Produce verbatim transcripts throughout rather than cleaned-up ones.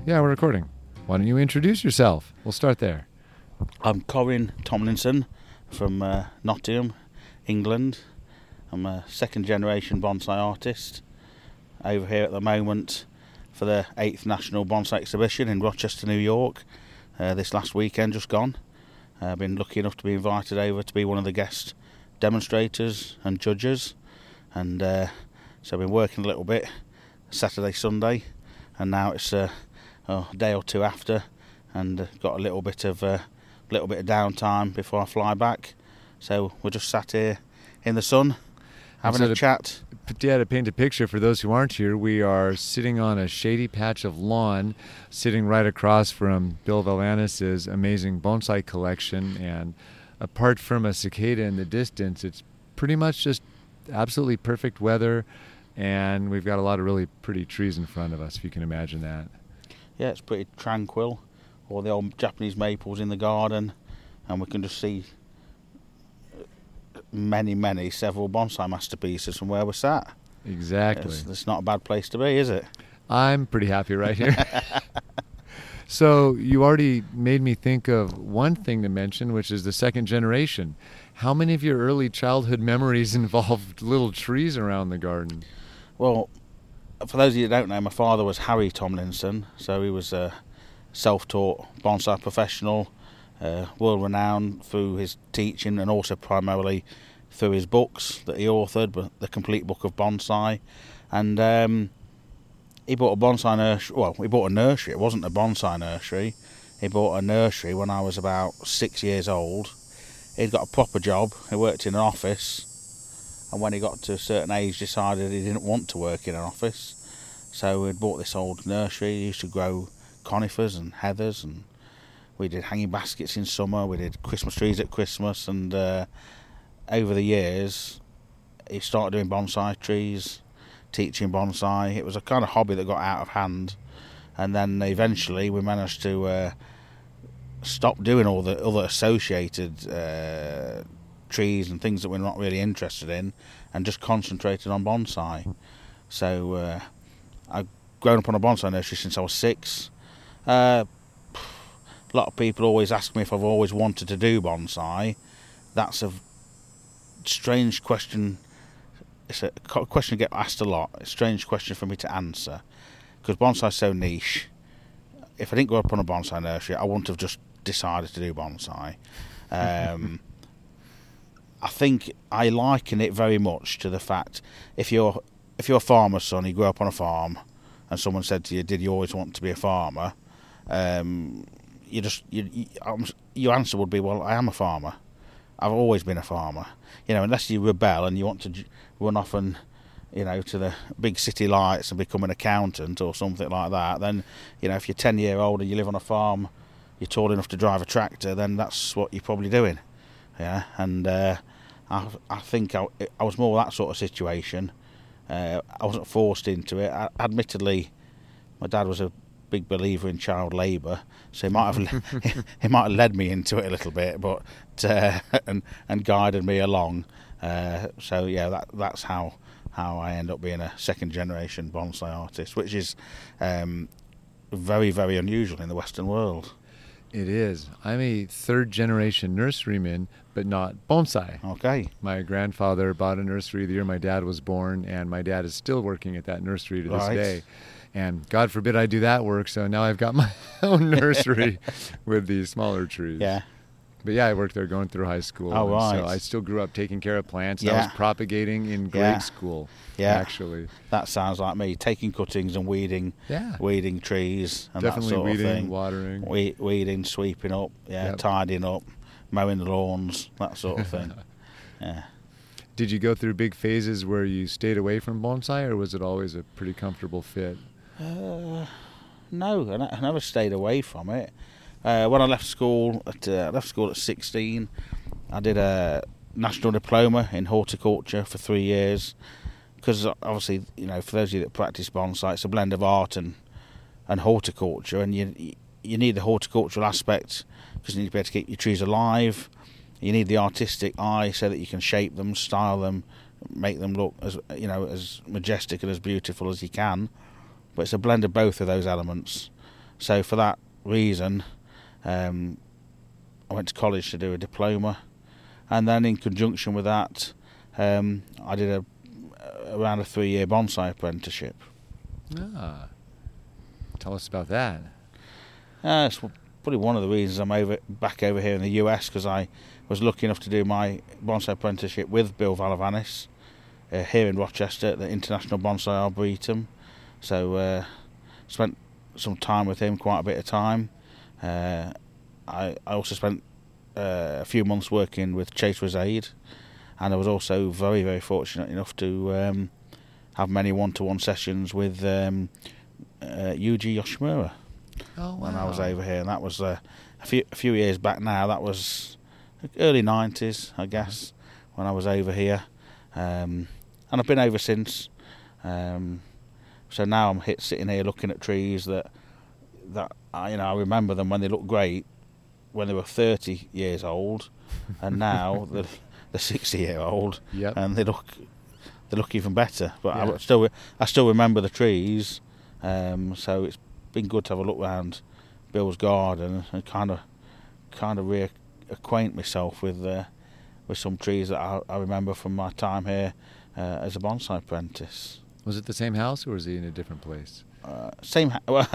Yeah, we're recording. Why don't you introduce yourself? We'll start there. I'm Corin Tomlinson from uh, Nottingham, England. I'm a second generation bonsai artist over here at the moment for the eighth National Bonsai Exhibition in Rochester, New York. Uh, this last weekend just gone. Uh, I've been lucky enough to be invited over to be one of the guest demonstrators and judges. And uh, so I've been working a little bit Saturday, Sunday, and now it's uh, oh, a day or two after, and uh, got a little bit of uh, little bit of downtime before I fly back. So we're just sat here in the sun, having so a to, chat. Yeah, to paint a picture for those who aren't here, we are sitting on a shady patch of lawn, sitting right across from Bill Valanis's amazing bonsai collection, and apart from a cicada in the distance, it's pretty much just absolutely perfect weather, and we've got a lot of really pretty trees in front of us, if you can imagine that. Yeah, it's pretty tranquil. All the old Japanese maples in the garden, and we can just see many, many, several bonsai masterpieces from where we're sat. Exactly. It's, it's not a bad place to be, is it? I'm pretty happy right here. So you already made me think of one thing to mention, which is the second generation. How many of your early childhood memories involved little trees around the garden? Well, for those of you that don't know, my father was Harry Tomlinson, so he was a self-taught bonsai professional, uh, world-renowned through his teaching and also primarily through his books that he authored, but the Complete Book of Bonsai. And um, he bought a bonsai nursery. Well, he bought a nursery. It wasn't a bonsai nursery. He bought a nursery when I was about six years old. He'd got a proper job. He worked in an office. And when he got to a certain age, decided he didn't want to work in an office. So he'd bought this old nursery. He used to grow conifers and heathers, and we did hanging baskets in summer. We did Christmas trees at Christmas, and uh, over the years, he started doing bonsai trees, teaching bonsai. It was a kind of hobby that got out of hand, and then eventually we managed to uh, stop doing all the other associated uh, trees and things that we're not really interested in, and just concentrated on bonsai. So uh, I've grown up on a bonsai nursery since I was six. Uh, a lot of people always ask me if I've always wanted to do bonsai. That's a strange question. It's a question I get asked a lot. It's a strange question for me to answer, because bonsai is so niche. If I didn't grow up on a bonsai nursery, I wouldn't have just decided to do bonsai. Um, I think I liken it very much to the fact, if you're if you're a farmer's son, you grew up on a farm, and someone said to you, "Did you always want to be a farmer?" Um, you just you, you, your answer would be, "Well, I am a farmer. I've always been a farmer." You know, unless you rebel and you want to run off and, you know, to the big city lights and become an accountant or something like that, then, you know, if you're ten year old and you live on a farm, you're tall enough to drive a tractor, then that's what you're probably doing. Yeah, and uh, I, I think I, I was more that sort of situation. Uh, I wasn't forced into it. I, admittedly, my dad was a big believer in child labour, so he might have he might have led me into it a little bit, but uh, and and guided me along. Uh, so yeah, that that's how how I end up being a second generation bonsai artist, which is um, very very unusual in the Western world. It is. I'm a third generation nurseryman, but not bonsai. Okay. My grandfather bought a nursery the year my dad was born, and my dad is still working at that nursery to this Right. day. And God forbid I do that work, so now I've got my own nursery with these smaller trees. Yeah. But yeah, I worked there going through high school. Oh, right. So I still grew up taking care of plants. And I Yeah. was propagating in grade Yeah. school, Yeah. actually. That sounds like me. Taking cuttings and weeding, Yeah. weeding trees and Definitely that sort weeding, of thing. watering. We, weeding, sweeping up, yeah, Yep. tidying up, mowing the lawns, that sort of thing. Yeah. Did you go through big phases where you stayed away from bonsai, or was it always a pretty comfortable fit? Uh, no, I ne- I never stayed away from it. Uh, when I left school, at uh, I left school at sixteen, I did a national diploma in horticulture for three years. Because obviously, you know, for those of you that practice bonsai, it's a blend of art and and horticulture, and you you need the horticultural aspect because you need to be able to keep your trees alive. You need the artistic eye so that you can shape them, style them, make them look as you know as majestic and as beautiful as you can. But it's a blend of both of those elements. So for that reason, um, I went to college to do a diploma, and then in conjunction with that, um, I did a around a three-year bonsai apprenticeship. Ah, tell us about that. Uh, it's probably one of the reasons I'm over back over here in the U S, because I was lucky enough to do my bonsai apprenticeship with Bill Valavanis uh, here in Rochester at the International Bonsai Arboretum. So uh, spent some time with him, quite a bit of time. Uh, I, I also spent uh, a few months working with Chase Rosade, and I was also very, very fortunate enough to um, have many one-to-one sessions with um, uh, Yuji Yoshimura. Oh, wow. When I was over here, and that was uh, a few a few years back now. That was early nineties, I guess, when I was over here, um, and I've been over since. Um, so now I'm hit, sitting here looking at trees that that I, you know I remember them when they looked great when they were thirty years old, and now they're, they're sixty year old, yep. and they look they look even better. But yeah. I still I still remember the trees, um, so it's been good to have a look around Bill's garden and kind of kind of reacquaint myself with uh, with some trees that I, I remember from my time here uh, as a bonsai apprentice. Was it the same house, or was he in a different place? Uh, same. Ha- well,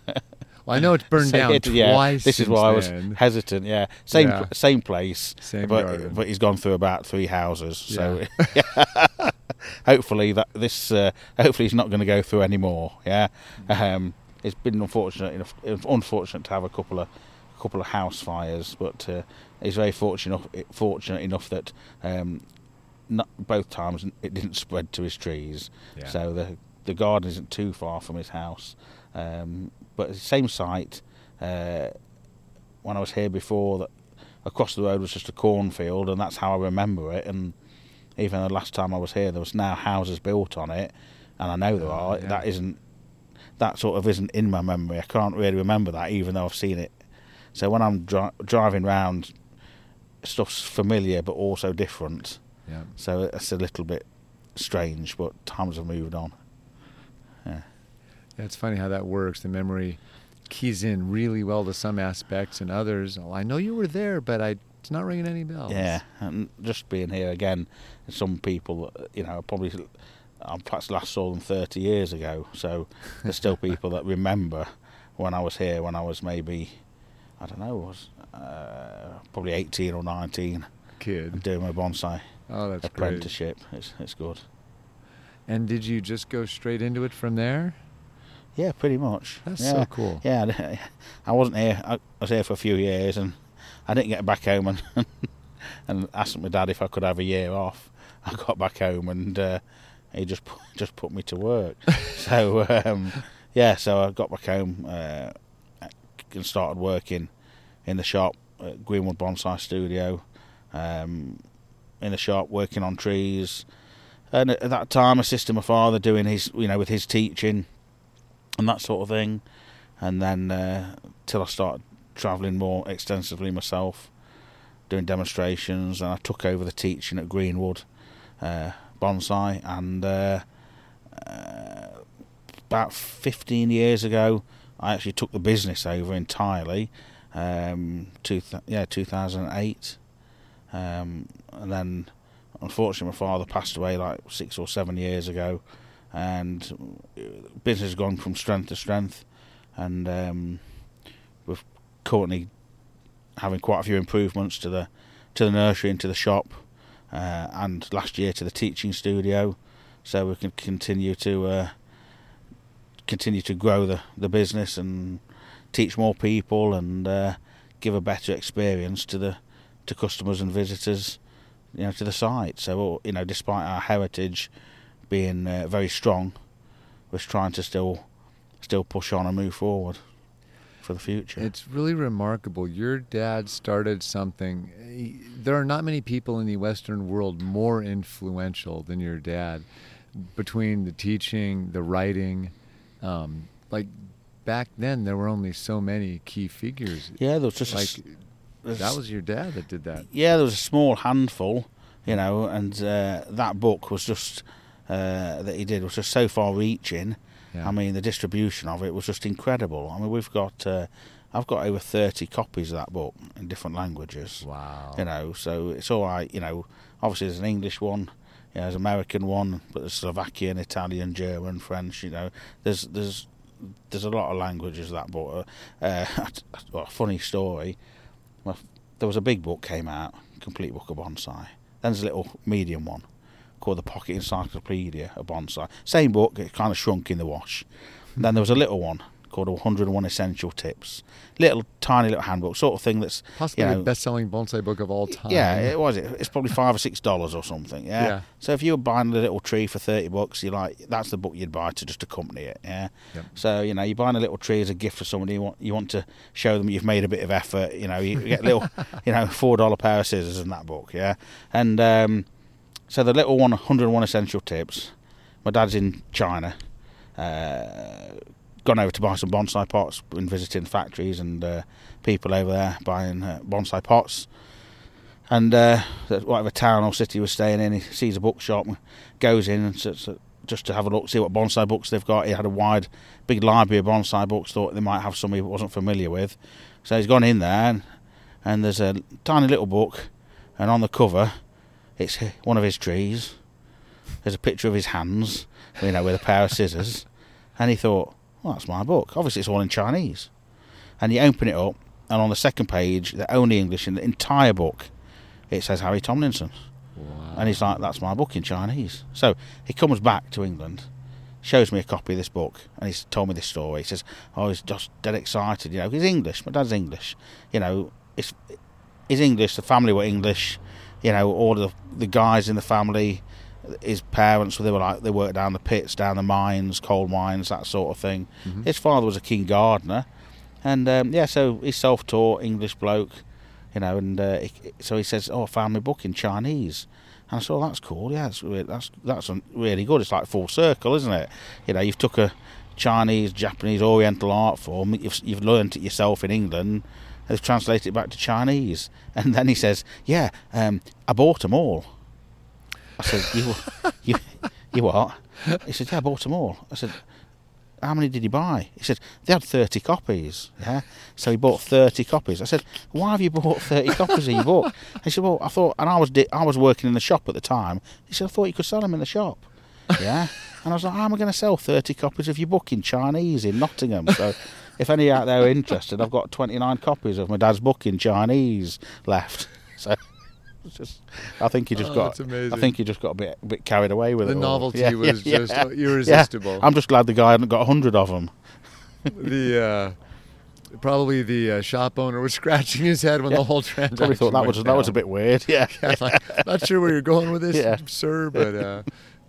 I know it's burned down it, yeah, twice. This is why I was then. hesitant. Yeah, same yeah. same place, same but garden. but he's gone through about three houses. So Yeah. hopefully that this uh, hopefully he's not going to go through any more. Yeah. Um, It's been unfortunate enough, unfortunate to have a couple of a couple of house fires, but uh, he's very fortunate fortunate enough that um, not, both times it didn't spread to his trees. Yeah. So the the garden isn't too far from his house. Um, but the same site. Uh, when I was here before, that across the road was just a cornfield, and that's how I remember it. And even the last time I was here, there was now houses built on it, and I know there Oh, are. yeah. That isn't. That sort of isn't in my memory. I can't really remember that, even though I've seen it. So when I'm dri- driving round, stuff's familiar but also different. Yeah. So it's a little bit strange, but times have moved on. Yeah. Yeah, it's funny how that works. The memory keys in really well to some aspects, and others, oh, I know you were there, but I, it's not ringing any bells. Yeah, and just being here again, some people, you know, probably... I perhaps last saw them thirty years ago, so there's still people that remember when I was here, when I was maybe, I don't know, was uh, probably eighteen or nineteen, Kid. doing my bonsai Oh, that's apprenticeship. It's it's good. And did you just go straight into it from there? Yeah, pretty much. That's yeah. so cool. Yeah, I wasn't here. I was here for a few years, and I didn't get back home and and asked my dad if I could have a year off. I got back home and. Uh, He just put, just put me to work. so um, yeah, so I got back home uh, and started working in the shop at Greenwood Bonsai Studio. Um, in the shop, working on trees, and at that time, assisting my father doing his, you know, with his teaching and that sort of thing. And then uh, till I started travelling more extensively myself, doing demonstrations, and I took over the teaching at Greenwood. Uh, Bonsai, and uh, uh, about fifteen years ago, I actually took the business over entirely. Um, two th- yeah, two thousand eight, um, and then unfortunately my father passed away like six or seven years ago, and business has gone from strength to strength, and um, we're currently having quite a few improvements to the to the nursery and to the shop. Uh, and last year to the teaching studio, so we can continue to uh, continue to grow the, the business and teach more people and uh, give a better experience to the to customers and visitors, you know, to the site. So, you know, despite our heritage being uh, very strong, we're trying to still still push on and move forward for the future. It's really remarkable. Your dad started something. There are not many people in the Western world more influential than your dad, between the teaching, the writing. Um, like back then, there were only so many key figures. Yeah, there was just like a, that was your dad that did that. Yeah, there was a small handful, you know, and uh, that book was just uh, that he did was just so far-reaching. Yeah. I mean, the distribution of it was just incredible. I mean, we've got, uh, I've got over thirty copies of that book in different languages. Wow. You know, so it's all right. You know, obviously there's an English one, you know, there's an American one, but there's Slovakian, Italian, German, French. You know, there's there's there's a lot of languages of that book. Uh, well, a funny story. Well, there was a big book came out, complete book of bonsai. Then there's a little medium one called the Pocket Encyclopedia of Bonsai. Same book, it kind of shrunk in the wash. And then there was a little one called one hundred and one Essential Tips. Little, tiny little handbook, sort of thing that's... Possibly you know, the best-selling bonsai book of all time. Yeah, it was. It's probably five or six dollars or something, yeah? Yeah. So if you were buying a little tree for thirty bucks, you're like, that's the book you'd buy to just accompany it, yeah? Yep. So, you know, you're buying a little tree as a gift for somebody, you want, you want to show them you've made a bit of effort, you know, you get a little, you know, four dollar pair of scissors in that book, yeah? And um, so the little one, one hundred and one Essential Tips, my dad's in China, uh, gone over to buy some bonsai pots, been visiting factories and uh, people over there buying uh, bonsai pots. And uh, whatever town or city we're staying in, he sees a bookshop, goes in and so, so, just to have a look, see what bonsai books they've got. He had a wide, big library of bonsai books, thought they might have some he wasn't familiar with. So he's gone in there and, and there's a tiny little book, and on the cover it's one of his trees. There's a picture of his hands, you know, with a pair of scissors. And he thought, well, that's my book. Obviously, it's all in Chinese. And you open it up, and on the second page, the only English in the entire book, it says Harry Tomlinson. Wow. And he's like, that's my book in Chinese. So he comes back to England, shows me a copy of this book, and he's told me this story. He says, oh, he's just dead excited. You know, he's English. My dad's English. You know, it's, he's English. The family were English. You know, all the the guys in the family, his parents, they were like, they worked down the pits, down the mines, coal mines, that sort of thing. Mm-hmm. His father was a keen gardener, and um, yeah, so he's self-taught English bloke, you know, and uh, he, so he says, "Oh, family book in Chinese," and I said, "Oh, that's cool. Yeah, that's really, that's that's really good. It's like full circle, isn't it? You know, you've took a Chinese, Japanese, Oriental art form, you've you've learned it yourself in England." They've translated it back to Chinese, and then he says, "Yeah, um, I bought them all." I said, "You, you, you what?" He said, "Yeah, I bought them all." I said, "How many did you buy?" He said, "They had thirty copies." Yeah, so he bought thirty copies. I said, "Why have you bought thirty copies of your book?" He said, "Well, I thought," and I was di- I was working in the shop at the time. He said, "I thought you could sell them in the shop." Yeah, and I was like, "How am I going to sell thirty copies of your book in Chinese in Nottingham?" So, if any out there are interested, I've got twenty-nine copies of my dad's book in Chinese left. So. Just, I think you just oh, got. I think you just got a bit, a bit carried away with the it. The novelty yeah, was yeah, just yeah. irresistible. Yeah. I'm just glad the guy hadn't got a hundred of them. the uh, probably the uh, shop owner was scratching his head when yeah. the whole transaction. Probably thought that was down. that was a bit weird. Yeah, yeah like, not sure where you're going with this, yeah. sir, but uh,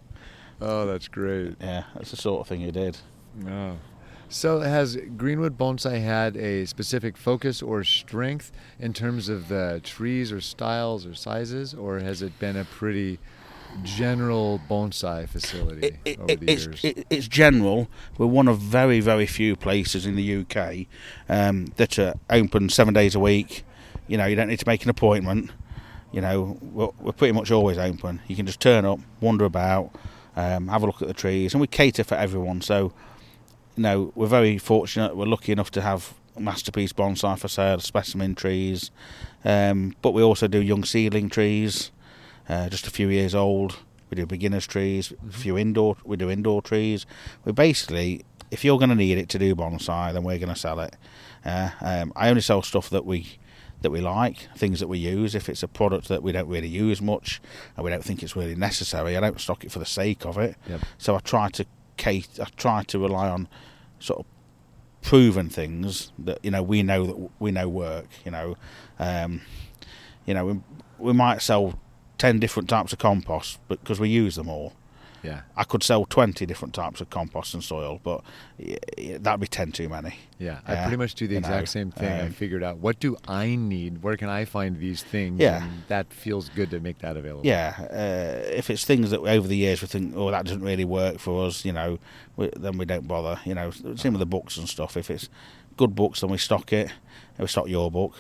oh, that's great. Yeah, that's the sort of thing you did. Oh. So has Greenwood Bonsai had a specific focus or strength in terms of the trees or styles or sizes, or has it been a pretty general bonsai facility it, it, over the it's, years? It, it's general. We're one of very, very few places in the U K um, that are open seven days a week. You know, you don't need to make an appointment. You know, we're, we're pretty much always open. You can just turn up, wander about, um, have a look at the trees, and we cater for everyone. So, you know, we're very fortunate. We're lucky enough to have masterpiece bonsai for sale, specimen trees, um, but we also do young seedling trees, uh, just a few years old. We do beginners trees, a few indoor. We do indoor trees. We basically, if you're going to need it to do bonsai, then we're going to sell it. Uh, um, I only sell stuff that we that we like, things that we use. If it's a product that we don't really use much and we don't think it's really necessary, I don't stock it for the sake of it. Yep. So I try to Kate, I try to rely on sort of proven things that you know we know that we know work. You know, um, you know we, we might sell ten different types of compost, but because we use them all. Yeah, I could sell twenty different types of compost and soil, but that'd be ten too many. Yeah, I uh, pretty much do the exact know, same thing. Um, I figured out, what do I need? Where can I find these things? Yeah. And that feels good to make that available. Yeah, uh, if it's things that over the years we think, oh, that doesn't really work for us, you know, we, then we don't bother. You know, same with the books and stuff. If it's good books, then we stock it. We stock your book.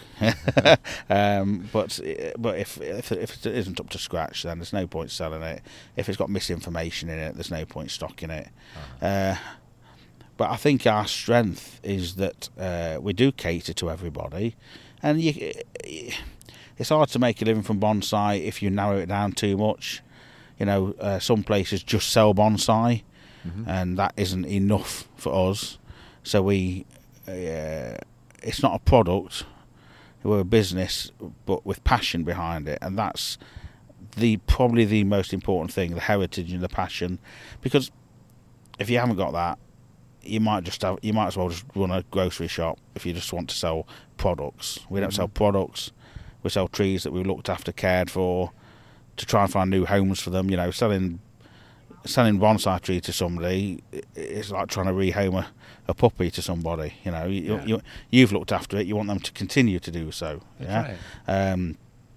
um, but but if, if if it isn't up to scratch, then there's no point selling it. If it's got misinformation in it, there's no point stocking it. Uh-huh. Uh, but I think our strength is that uh, we do cater to everybody, and you, it's hard to make a living from bonsai if you narrow it down too much. You know, uh, some places just sell bonsai, mm-hmm. and that isn't enough for us. So we, uh, it's not a product. We're a business, but with passion behind it, and that's the probably the most important thing: the heritage and the passion. Because if you haven't got that, you might just have, you might as well just run a grocery shop if you just want to sell products. We don't mm-hmm. sell products. We sell trees that we've looked after, cared for, to try and find new homes for them. You know, selling selling bonsai tree to somebody is like trying to rehome a, a puppy to somebody. You know, you, yeah. you, you've looked after it. You want them to continue to do so. That's yeah. Right. Um,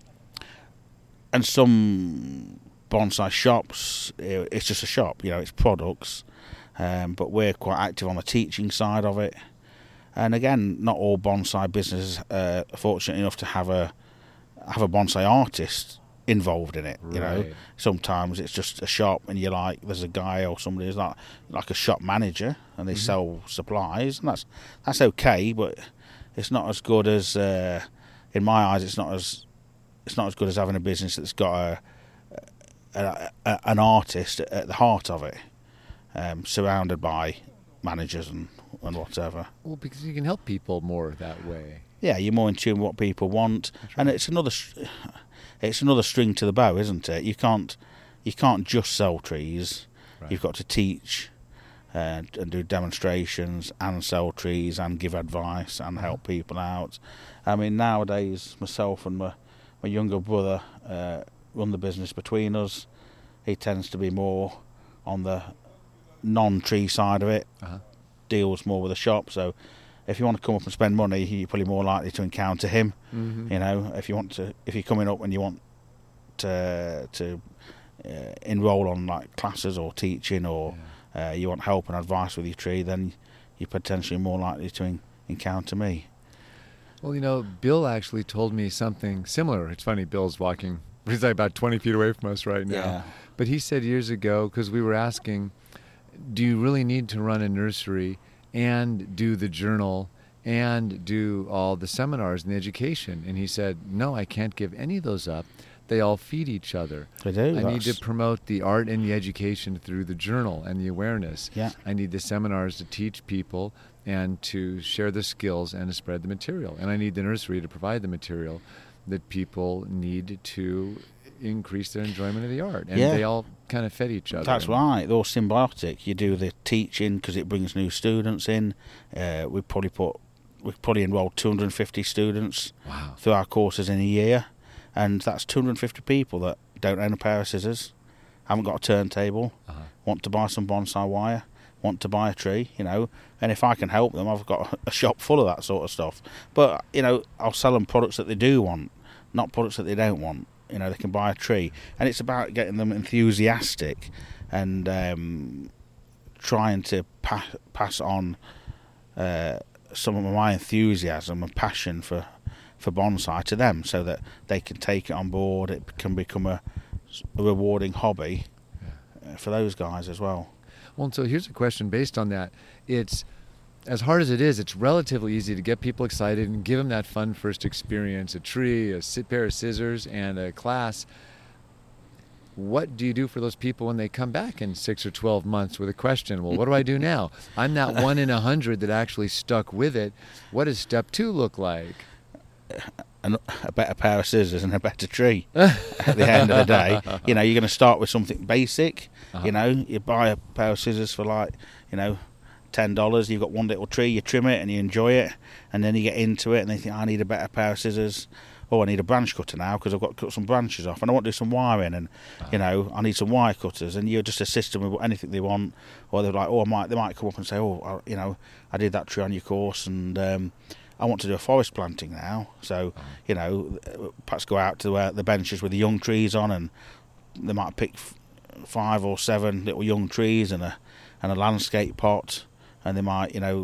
and some bonsai shops, it's just a shop. You know, it's products. Um, but we're quite active on the teaching side of it. And again, not all bonsai businesses uh, are fortunate enough to have a have a bonsai artist involved in it. You right. know, sometimes it's just a shop, and you're like, there's a guy or somebody who's like like a shop manager, and they mm-hmm. sell supplies, and that's that's okay, but it's not as good as, uh, in my eyes, it's not as it's not as good as having a business that's got a, a, a an artist at the heart of it, um, surrounded by managers and and whatever. Well, because you can help people more that way. Yeah, you're more in tune with what people want, right. and it's another it's another string to the bow, isn't it? You can't you can't just sell trees. Right. You've got to teach and, and do demonstrations and sell trees and give advice and mm-hmm. help people out. I mean, nowadays, myself and my my younger brother uh, run the business between us. He tends to be more on the non-tree side of it. Uh-huh. Deals more with the shop, so if you want to come up and spend money, you're probably more likely to encounter him. Mm-hmm. You know, if you want to, if you're coming up and you want to to uh, enroll on like classes or teaching, or yeah. uh, you want help and advice with your tree, then you're potentially more likely to en- encounter me. Well, you know, Bill actually told me something similar. It's funny, Bill's walking, he's like about twenty feet away from us right now. Yeah. But he said years ago, because we were asking, do you really need to run a nursery and do the journal and do all the seminars and the education? And he said, no, I can't give any of those up. They all feed each other. They do. I That's... need to promote the art and the education through the journal and the awareness. Yeah. I need the seminars to teach people and to share the skills and to spread the material. And I need the nursery to provide the material that people need to increase their enjoyment of the art. And yeah. they all kind of fed each other. That's right. They're all symbiotic. You do the teaching because it brings new students in. Uh, we probably put we probably enrolled two hundred fifty students wow. through our courses in a year, and that's two hundred fifty people that don't own a pair of scissors, haven't got a turntable, uh-huh. want to buy some bonsai wire, want to buy a tree, you know. And if I can help them, I've got a shop full of that sort of stuff. But you know, I'll sell them products that they do want, not products that they don't want. You know, they can buy a tree, and it's about getting them enthusiastic and um, trying to pa- pass on uh, some of my enthusiasm and passion for, for bonsai to them, so that they can take it on board. It can become a, a rewarding hobby uh, for those guys as well. Well, so here's a question based on that. It's as hard as it is, it's relatively easy to get people excited and give them that fun first experience, a tree, a pair of scissors, and a class. What do you do for those people when they come back in six or twelve months with a question? Well, what do I do now? I'm that one in a hundred that actually stuck with it. What does step two look like? A, a better pair of scissors and a better tree at the end of the day. You know, you're going to start with something basic. Uh-huh. You know, you buy a pair of scissors for like, you know, ten dollars, you've got one little tree, you trim it and you enjoy it, and then you get into it and you think, I need a better pair of scissors. Oh, I need a branch cutter now because I've got to cut some branches off, and I want to do some wiring, and uh-huh. you know, I need some wire cutters, and you just assist them with anything they want. Or they're like, oh, I might, they might come up and say, oh, I, you know, I did that tree on your course, and um, I want to do a forest planting now. So, uh-huh. you know, perhaps go out to uh, the benches with the young trees on, and they might pick f- five or seven little young trees and a and a landscape pot. And they might, you know,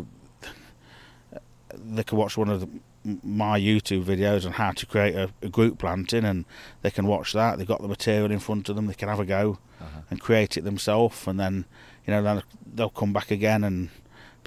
they can watch one of the, my YouTube videos on how to create a, a group planting, and they can watch that. They've got the material in front of them. They can have a go uh-huh. and create it themselves, and then, you know, then they'll come back again and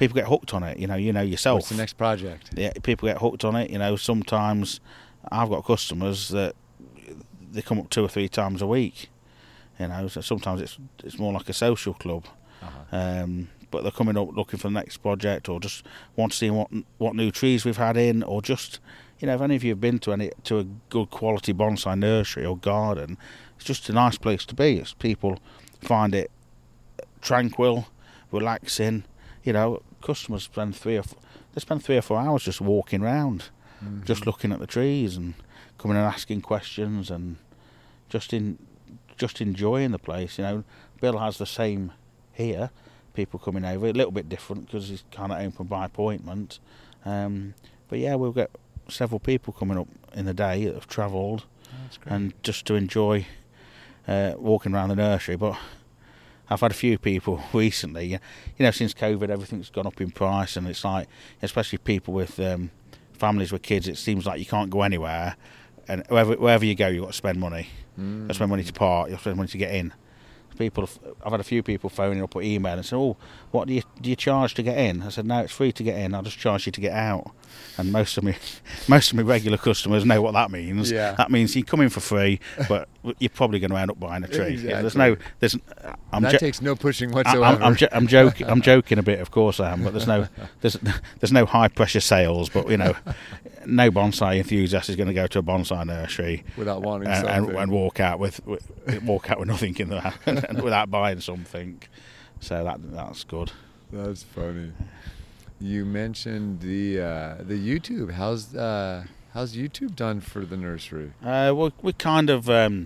people get hooked on it. You know, you know yourself. What's the next project? Yeah, people get hooked on it. You know, sometimes I've got customers that they come up two or three times a week. You know, so sometimes it's it's more like a social club. Uh-huh. Um, but they're coming up looking for the next project, or just want to see what what new trees we've had in, or just, you know, if any of you have been to any to a good quality bonsai nursery or garden, it's just a nice place to be. It's people find it tranquil, relaxing. You know, customers spend three or four, they spend three or four hours just walking around, mm-hmm. just looking at the trees and coming and asking questions and just in just enjoying the place. You know, Bill has the same here. People coming over, a little bit different because he's kind of open by appointment. Um, but yeah, we'll get several people coming up in the day that have travelled, oh, and just to enjoy uh, walking around the nursery. But I've had a few people recently, you know, since COVID, everything's gone up in price, and it's like, especially people with um, families with kids, it seems like you can't go anywhere, and wherever, wherever you go, you've got to spend money. Mm. You've got to spend money to park, you've got to spend money to get in. People, I've had a few people phoning up or emailing and saying, "Oh, what do you do you charge to get in?" I said, "No, it's free to get in. I'll just charge you to get out." And most of me, most of my regular customers know what that means. Yeah. That means you come in for free, but you're probably going to end up buying a tree. Exactly. Yeah, there's no, there's. I'm that jo- takes no pushing whatsoever. I'm, I'm, jo- I'm joking. I'm joking a bit, of course I am, but there's no, there's, there's no high pressure sales. But you know, no bonsai enthusiast is going to go to a bonsai nursery without wanting and, something and, and walk out with, with walk out with nothing in the hand without buying something. So that that's good. That's funny. You mentioned the uh, the YouTube. How's uh, how's YouTube done for the nursery? Uh, well, we kind of, um,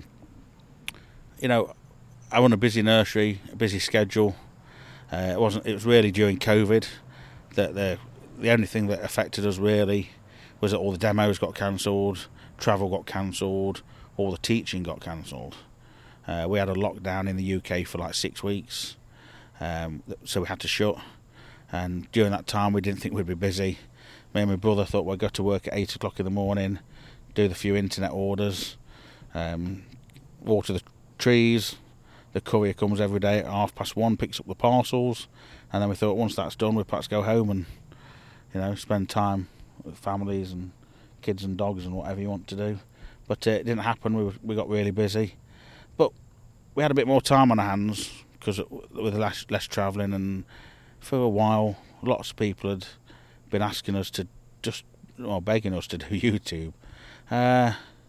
you know, I run a busy nursery, a busy schedule. Uh, it wasn't. It was really during COVID that the the only thing that affected us really was that all the demos got cancelled, travel got cancelled, all the teaching got cancelled. Uh, we had a lockdown in the U K for like six weeks, um, so we had to shut. And during that time, we didn't think we'd be busy. Me and my brother thought we'd go to work at eight o'clock in the morning, do the few internet orders, um, water the trees. The courier comes every day at half past one, picks up the parcels, and then we thought once that's done, we'd perhaps go home and, you know, spend time with families and kids and dogs and whatever you want to do. But uh, it didn't happen. We were, we got really busy, but we had a bit more time on our hands because with less less travelling, and for a while, lots of people had been asking us to just, or begging us to do YouTube. Uh,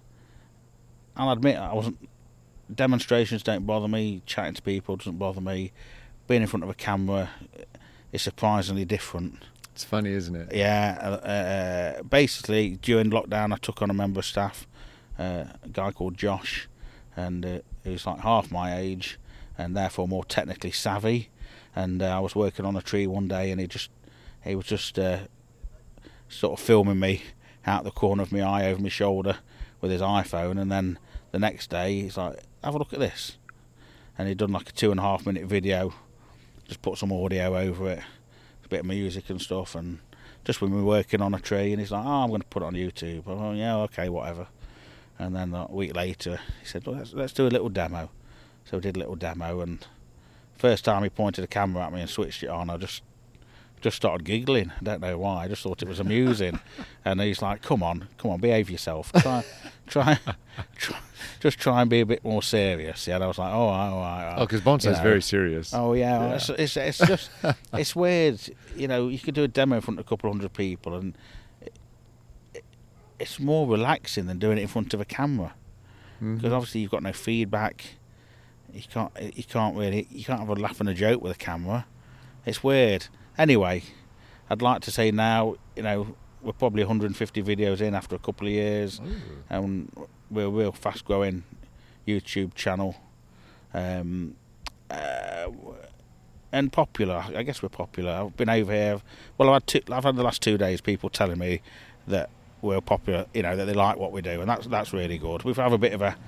I'll admit I wasn't. Demonstrations don't bother me. Chatting to people doesn't bother me. Being in front of a camera is surprisingly different. It's funny, isn't it? Yeah. Uh, uh, basically, during lockdown, I took on a member of staff, uh, a guy called Josh, and uh, he's like half my age, and therefore more technically savvy. And uh, I was working on a tree one day, and he just he was just uh, sort of filming me out the corner of my eye over my shoulder with his iPhone. And then the next day, he's like, "Have a look at this." And he'd done like a two and a half minute video, just put some audio over it, a bit of music and stuff, and just when we were working on a tree. And he's like, "Oh, I'm going to put it on YouTube." I thought, "Yeah, okay, whatever." And then a week later, he said, "Well, let's, let's do a little demo." So we did a little demo, and first time he pointed a camera at me and switched it on, I just just started giggling. I don't know why. I just thought it was amusing. And he's like, "Come on, come on, behave yourself. Try, try, try just try and be a bit more serious." Yeah, and I was like, "Oh, all right." Oh, because bonsai is very serious. Oh yeah, yeah. It's, it's it's just it's weird. You know, you could do a demo in front of a couple hundred people, and it, it, it's more relaxing than doing it in front of a camera, because mm-hmm. obviously you've got no feedback. You can't, you can't really, you can't have a laugh and a joke with a camera. It's weird. Anyway, I'd like to say now, you know, we're probably one hundred fifty videos in after a couple of years, Ooh. and we're a real fast-growing YouTube channel, um, uh, and popular. I guess we're popular. I've been over here. Well, I've had two, I've had the last two days people telling me that we're popular. You know, that they like what we do, and that's that's really good. We have a bit of a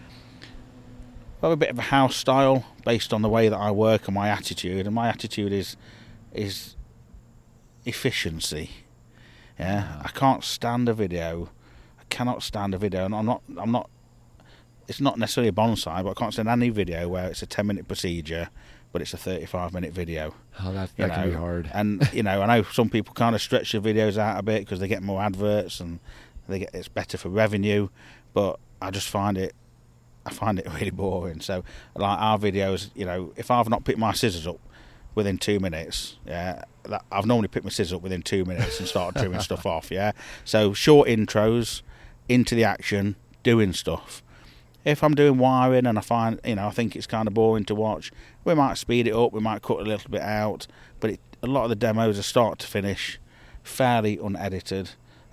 I have a bit of a house style based on the way that I work and my attitude, and my attitude is is efficiency. Yeah, yeah. I can't stand a video. I cannot stand a video, and I'm not. I'm not. It's not necessarily a bonsai, but I can't stand any video where it's a ten minute procedure, but it's a thirty-five minute video. Oh, that, that can know. be hard. And, you know, I know some people kind of stretch the videos out a bit because they get more adverts and they get it's better for revenue, but I just find it, I find it really boring. So, like our videos, you know, if I've not picked my scissors up within two minutes, yeah, that, I've normally picked my scissors up within two minutes and started trimming stuff off, yeah. So, short intros, into the action, doing stuff. If I'm doing wiring and I find, you know, I think it's kind of boring to watch, we might speed it up, we might cut a little bit out, but it, a lot of the demos are start to finish fairly unedited,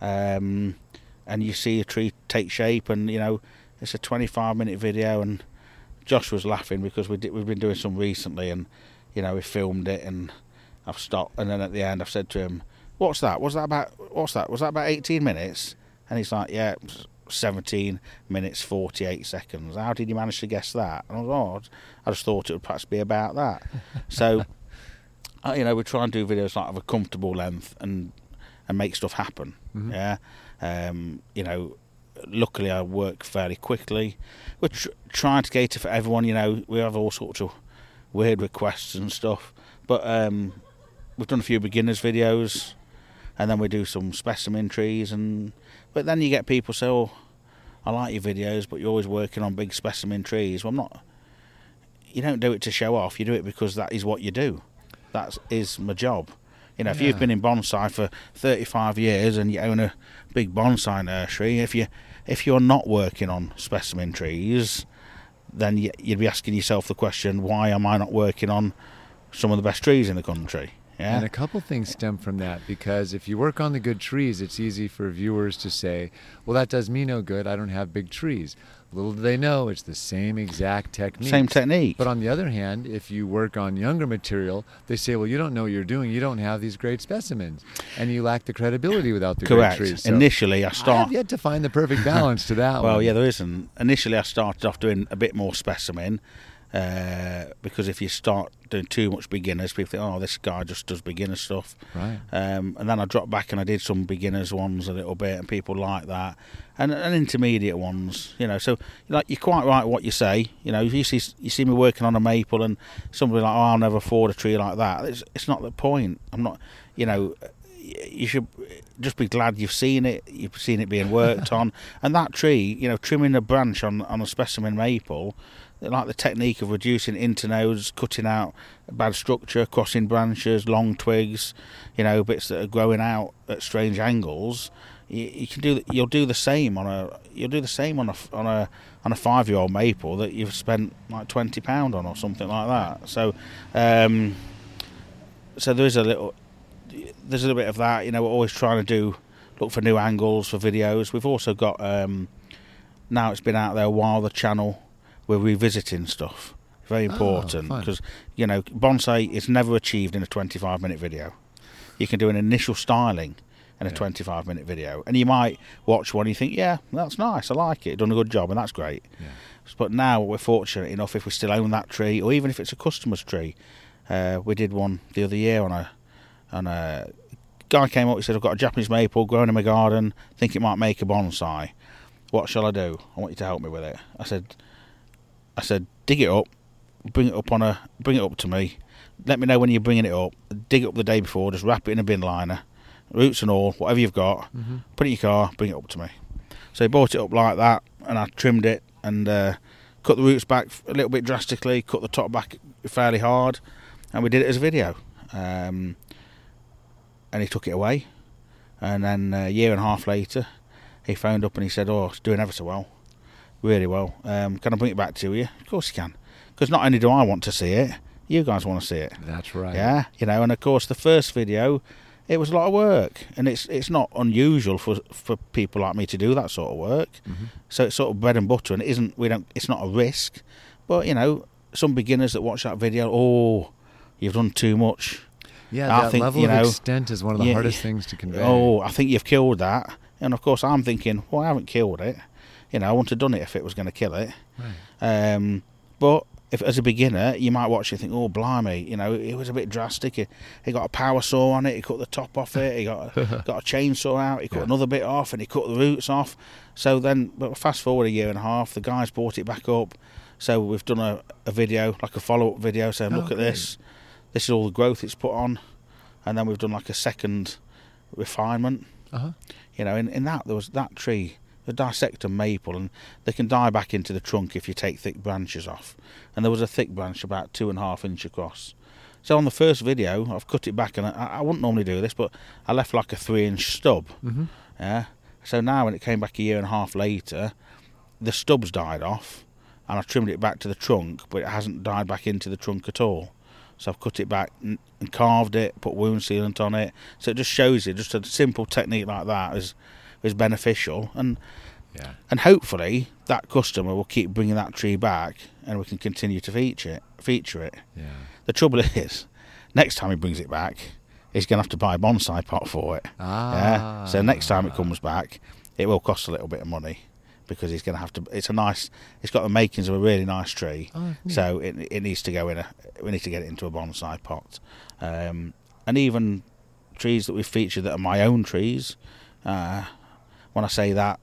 um, and you see a tree take shape, and, you know, it's a twenty-five minute video, and Josh was laughing because we did, we've been doing some recently, and, you know, we filmed it, and I've stopped, and then at the end I've said to him, what's that? Was that about, what's that? Was that about eighteen minutes? And he's like, yeah, seventeen minutes forty-eight seconds. How did you manage to guess that? And I was, oh, I just thought it would perhaps be about that. So, uh, you know, we try and do videos like of a comfortable length and and make stuff happen. Mm-hmm. Yeah, um, you know, luckily I work fairly quickly. We're tr- trying to cater for everyone. You know, we have all sorts of weird requests and stuff, but um, we've done a few beginners videos, and then we do some specimen trees, and but then you get people say, oh, I like your videos, but you're always working on big specimen trees. Well, I'm not. You don't do it to show off. You do it because that is what you do. That is my job. You know, yeah. If you've been in bonsai for thirty-five years and you own a big bonsai nursery, if you if you're not working on specimen trees, then you, you'd be asking yourself the question, why am I not working on some of the best trees in the country? Yeah. And a couple things stem from that, because if you work on the good trees, it's easy for viewers to say, well, that does me no good. I don't have big trees. Little do they know it's the same exact technique. Same technique. But on the other hand, if you work on younger material, they say, well, you don't know what you're doing. You don't have these great specimens. And you lack the credibility without the Correct. great trees. So Initially, I start. I have yet to find the perfect balance to that well, one. Well, yeah, there isn't. Initially, I started off doing a bit more specimen. Uh, because if you start doing too much beginners, people think, oh, this guy just does beginner stuff. Right. Um, and then I dropped back and I did some beginners ones a little bit, and people like that, and, and intermediate ones. You know, so like you're quite right what you say. You know, if you see you see me working on a maple, and somebody like, oh, I'll never afford a tree like that. It's, it's not the point. I'm not. You know, you should just be glad you've seen it. You've seen it being worked on, and that tree. You know, trimming a branch on on a specimen maple. Like the technique of reducing internodes, cutting out bad structure, crossing branches, long twigs, you know, bits that are growing out at strange angles. You, you can do. You'll do the same on a. You'll do the same on a on a on a five-year-old maple that you've spent like twenty pound on or something like that. So, um, so there is a little. There's a little bit of that. You know, we're always trying to do look for new angles for videos. We've also got um, now it's been out there a while. The channel. We're revisiting stuff. Very important, because oh, you know, bonsai is never achieved in a twenty-five minute video. You can do an initial styling in a yeah. twenty-five minute video, and you might watch one and you think, yeah, that's nice, I like it, done a good job, and that's great. Yeah. But now we're fortunate enough, if we still own that tree, or even if it's a customer's tree. Uh, we did one the other year on a on a guy came up. He said, I've got a Japanese maple growing in my garden, think it might make a bonsai. What shall I do? I want you to help me with it. I said. I said, dig it up, bring it up on a, bring it up to me. Let me know when you're bringing it up. Dig it up the day before. Just wrap it in a bin liner, roots and all, whatever you've got. Mm-hmm. Put it in your car, bring it up to me. So he brought it up like that, and I trimmed it and uh, cut the roots back a little bit drastically, cut the top back fairly hard, and we did it as a video. Um, and he took it away, and then a year and a half later, he phoned up and he said, "Oh, it's doing ever so well." Really well. Um, can I bring it back to you? Of course you can. Because not only do I want to see it, you guys want to see it. That's right. Yeah, you know, and of course the first video, it was a lot of work, and it's it's not unusual for for people like me to do that sort of work. Mm-hmm. So it's sort of bread and butter, and it isn't. We don't. It's not a risk, but you know, some beginners that watch that video, oh, you've done too much. Yeah, I that think, level you know, of extent is one of the yeah, hardest things to convey. Oh, I think you've killed that, and of course I'm thinking, well, I haven't killed it. You know, I wouldn't have done it if it was going to kill it. Right. Um, but if as a beginner, you might watch it and think, oh, blimey, you know, it was a bit drastic. He, he got a power saw on it, he cut the top off it, he got a, got a chainsaw out, he cut yeah. another bit off, and he cut the roots off. So then, but fast forward a year and a half, the guys brought it back up, So we've done a, a video, like a follow-up video, saying, Oh, look at great. this. This is all the growth it's put on. And then we've done like a second refinement. Uh-huh. You know, in, in that, there was that tree, the dissector maple, and they can die back into the trunk if you take thick branches off. And there was a thick branch about two and a half inch across. So on the first video, I've cut it back, and I, I wouldn't normally do this, but I left like a three inch stub. Mm-hmm. Yeah. So now when it came back a year and a half later, the stub's died off, and I trimmed it back to the trunk, but it hasn't died back into the trunk at all. So I've cut it back and carved it, put wound sealant on it. So it just shows you, just a simple technique like that is is beneficial, and Yeah. and hopefully that customer will keep bringing that tree back, and we can continue to feature it. Feature it. Yeah. The trouble is, next time he brings it back, he's going to have to buy a bonsai pot for it. Ah. Yeah. So next time it comes back, it will cost a little bit of money, because he's going to have to. It's a nice. It's got the makings of a really nice tree. Oh, neat. So it it needs to go in a. We need to get it into a bonsai pot, um, and even trees that we've featured that are my own trees. Uh, when I say that,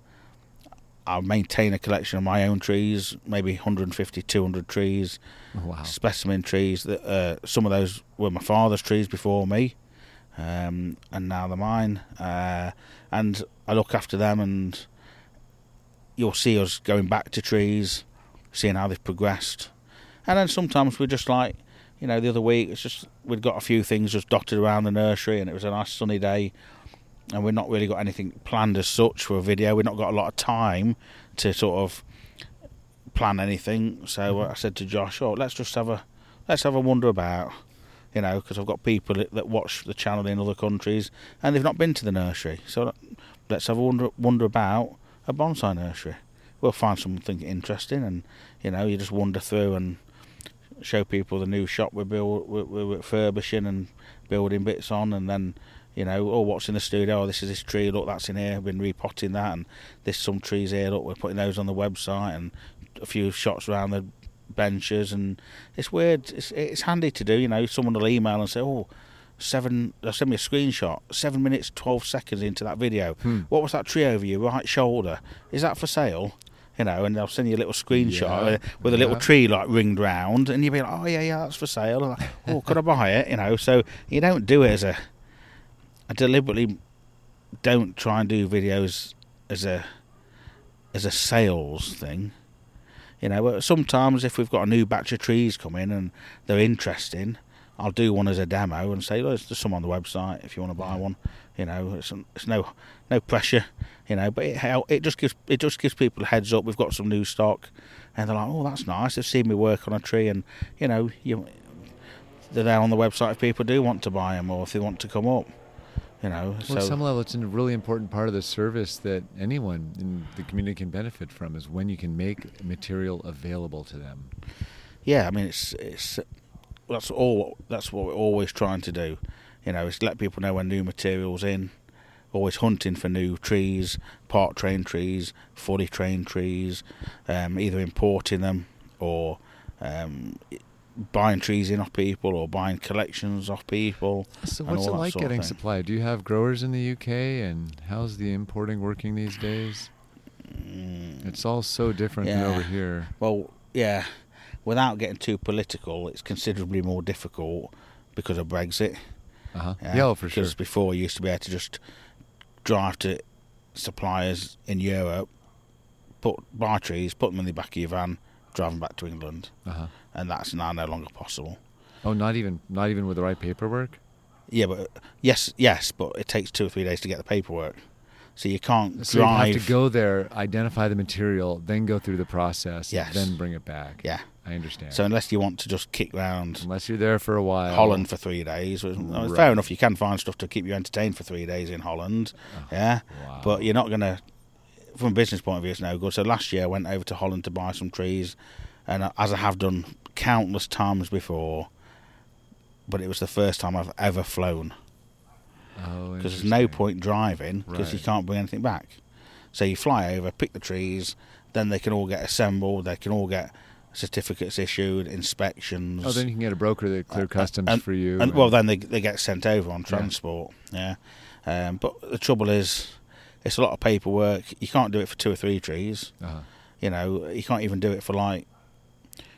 I maintain a collection of my own trees, maybe one hundred fifty, two hundred trees, Wow. specimen trees. That uh, some of those were my father's trees before me, um, and now they're mine. Uh, and I look after them, and you'll see us going back to trees, seeing how they've progressed. And then sometimes we're just like, you know, the other week, it's just, we'd got a few things just dotted around the nursery, and it was a nice sunny day, and we've not really got anything planned as such for a video. We've not got a lot of time to sort of plan anything. So I said to Josh, oh, let's just have a, let's have a wander about, you know, because I've got people that, that watch the channel in other countries, and they've not been to the nursery. So let's have a wander, wander about a bonsai nursery. We'll find something interesting, and you know, you just wander through and show people the new shop we're, build, we're, we're refurbishing and building bits on, and then, you know, oh, what's in the studio? Oh, this is this tree. Look, that's in here. We've been repotting that, and there's some trees here. Look, we're putting those on the website, and a few shots around the benches, and it's weird. It's it's handy to do. You know, someone will email and say, oh, seven. They'll send me a screenshot. Seven minutes, twelve seconds into that video. Hmm. What was that tree over your right shoulder? Is that for sale? You know, and they'll send you a little screenshot Yeah. with a little Yeah. tree like ringed round, and you'll be like, oh yeah, yeah, that's for sale. And like, oh, could I buy it? You know, so you don't do it as a. I deliberately don't try and do videos as a as a sales thing. You know, but sometimes if we've got a new batch of trees come in and they're interesting, I'll do one as a demo and say, "Look, there's some on the website if you want to buy one." You know, it's, it's no no pressure. You know, but it hel- it just gives it just gives people a heads up. We've got some new stock, and they're like, "Oh, that's nice." They've seen me work on a tree, and you know, you they're there on the website if people do want to buy them or if they want to come up. You know, Well, at so some level, it's a really important part of the service that anyone in the community can benefit from, is when you can make material available to them. yeah, I mean, it's it's that's all that's what we're always trying to do. You know, is let people know when new material's in. Always hunting for new trees, part trained trees, fully trained trees, um, either importing them or um, buying trees in off people or buying collections off people. So and what's it all that like sort of getting thing. supply? Do you have growers in the U K, and how's the importing working these days? Mm, It's all so different than Yeah. over here. well, yeah, without getting too political, it's considerably more difficult because of Brexit. Uh-huh. Yeah, oh, for sure. Because before you used to be able to just drive to suppliers in Europe, put buy trees, put them in the back of your van, drive them back to England, Uh-huh. and that's now no longer possible. Oh, not even not even with the right paperwork? Yeah, but yes, yes, but it takes two or three days to get the paperwork, so you can't So drive. you have to go there, identify the material, then go through the process, Yes. then bring it back. Yeah. I understand. So unless you want to just kick round Unless you're there for a while. Holland for three days, which, well, Right. fair enough. You can find stuff to keep you entertained for three days in Holland, Oh, yeah. wow. But you're not going to, from a business point of view, it's no good. So last year I went over to Holland to buy some trees, and as I have done countless times before, but it was the first time I've ever flown, Oh, because there's no interesting. point driving because you Right. can't bring anything back. So you fly over, pick the trees, then they can all get assembled, they can all get certificates issued, inspections. Oh, then you can get a broker that clear Uh, customs and- for you. And, well, then they they get sent over on transport. Yeah, um, but the trouble is, it's a lot of paperwork. You can't do it for two or three trees. uh-huh. You know, you can't even do it for like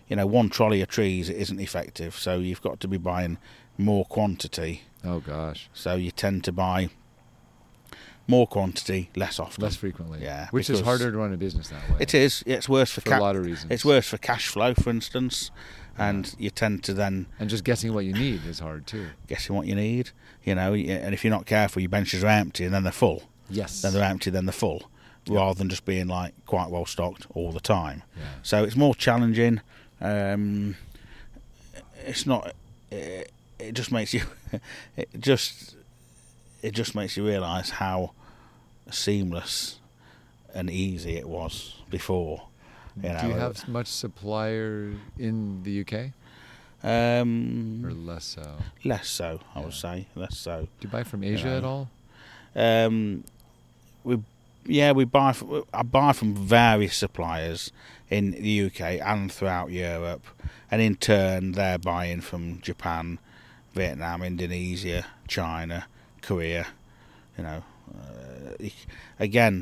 you know, one trolley of trees isn't effective. So you've got to be buying more quantity. Oh gosh. So you tend to buy more quantity, less often. Less frequently. Yeah. Which is harder to run a business that way. It is. It's worse for, for ca- a lot of reasons. It's worse for cash flow, for instance. And you tend to then... And just guessing what you need is hard too. Guessing what you need, you know, and if you're not careful, your benches are empty and then they're full. Yes. Then they're empty, then they're full, yeah. rather than just being like quite well stocked all the time. Yeah. So it's more challenging. Um, it's not... It, it just makes you... It just... It just makes you realise how seamless and easy it was before. You know. Do you have much supplier in the U K? Um, or less so? Less so, I yeah. would say. Less so. Do you buy from Asia you know. at all? Um, we, yeah, we buy. From, I buy from various suppliers in the U K and throughout Europe, and in turn, they're buying from Japan, Vietnam, Indonesia, China, Korea. You know, uh, again,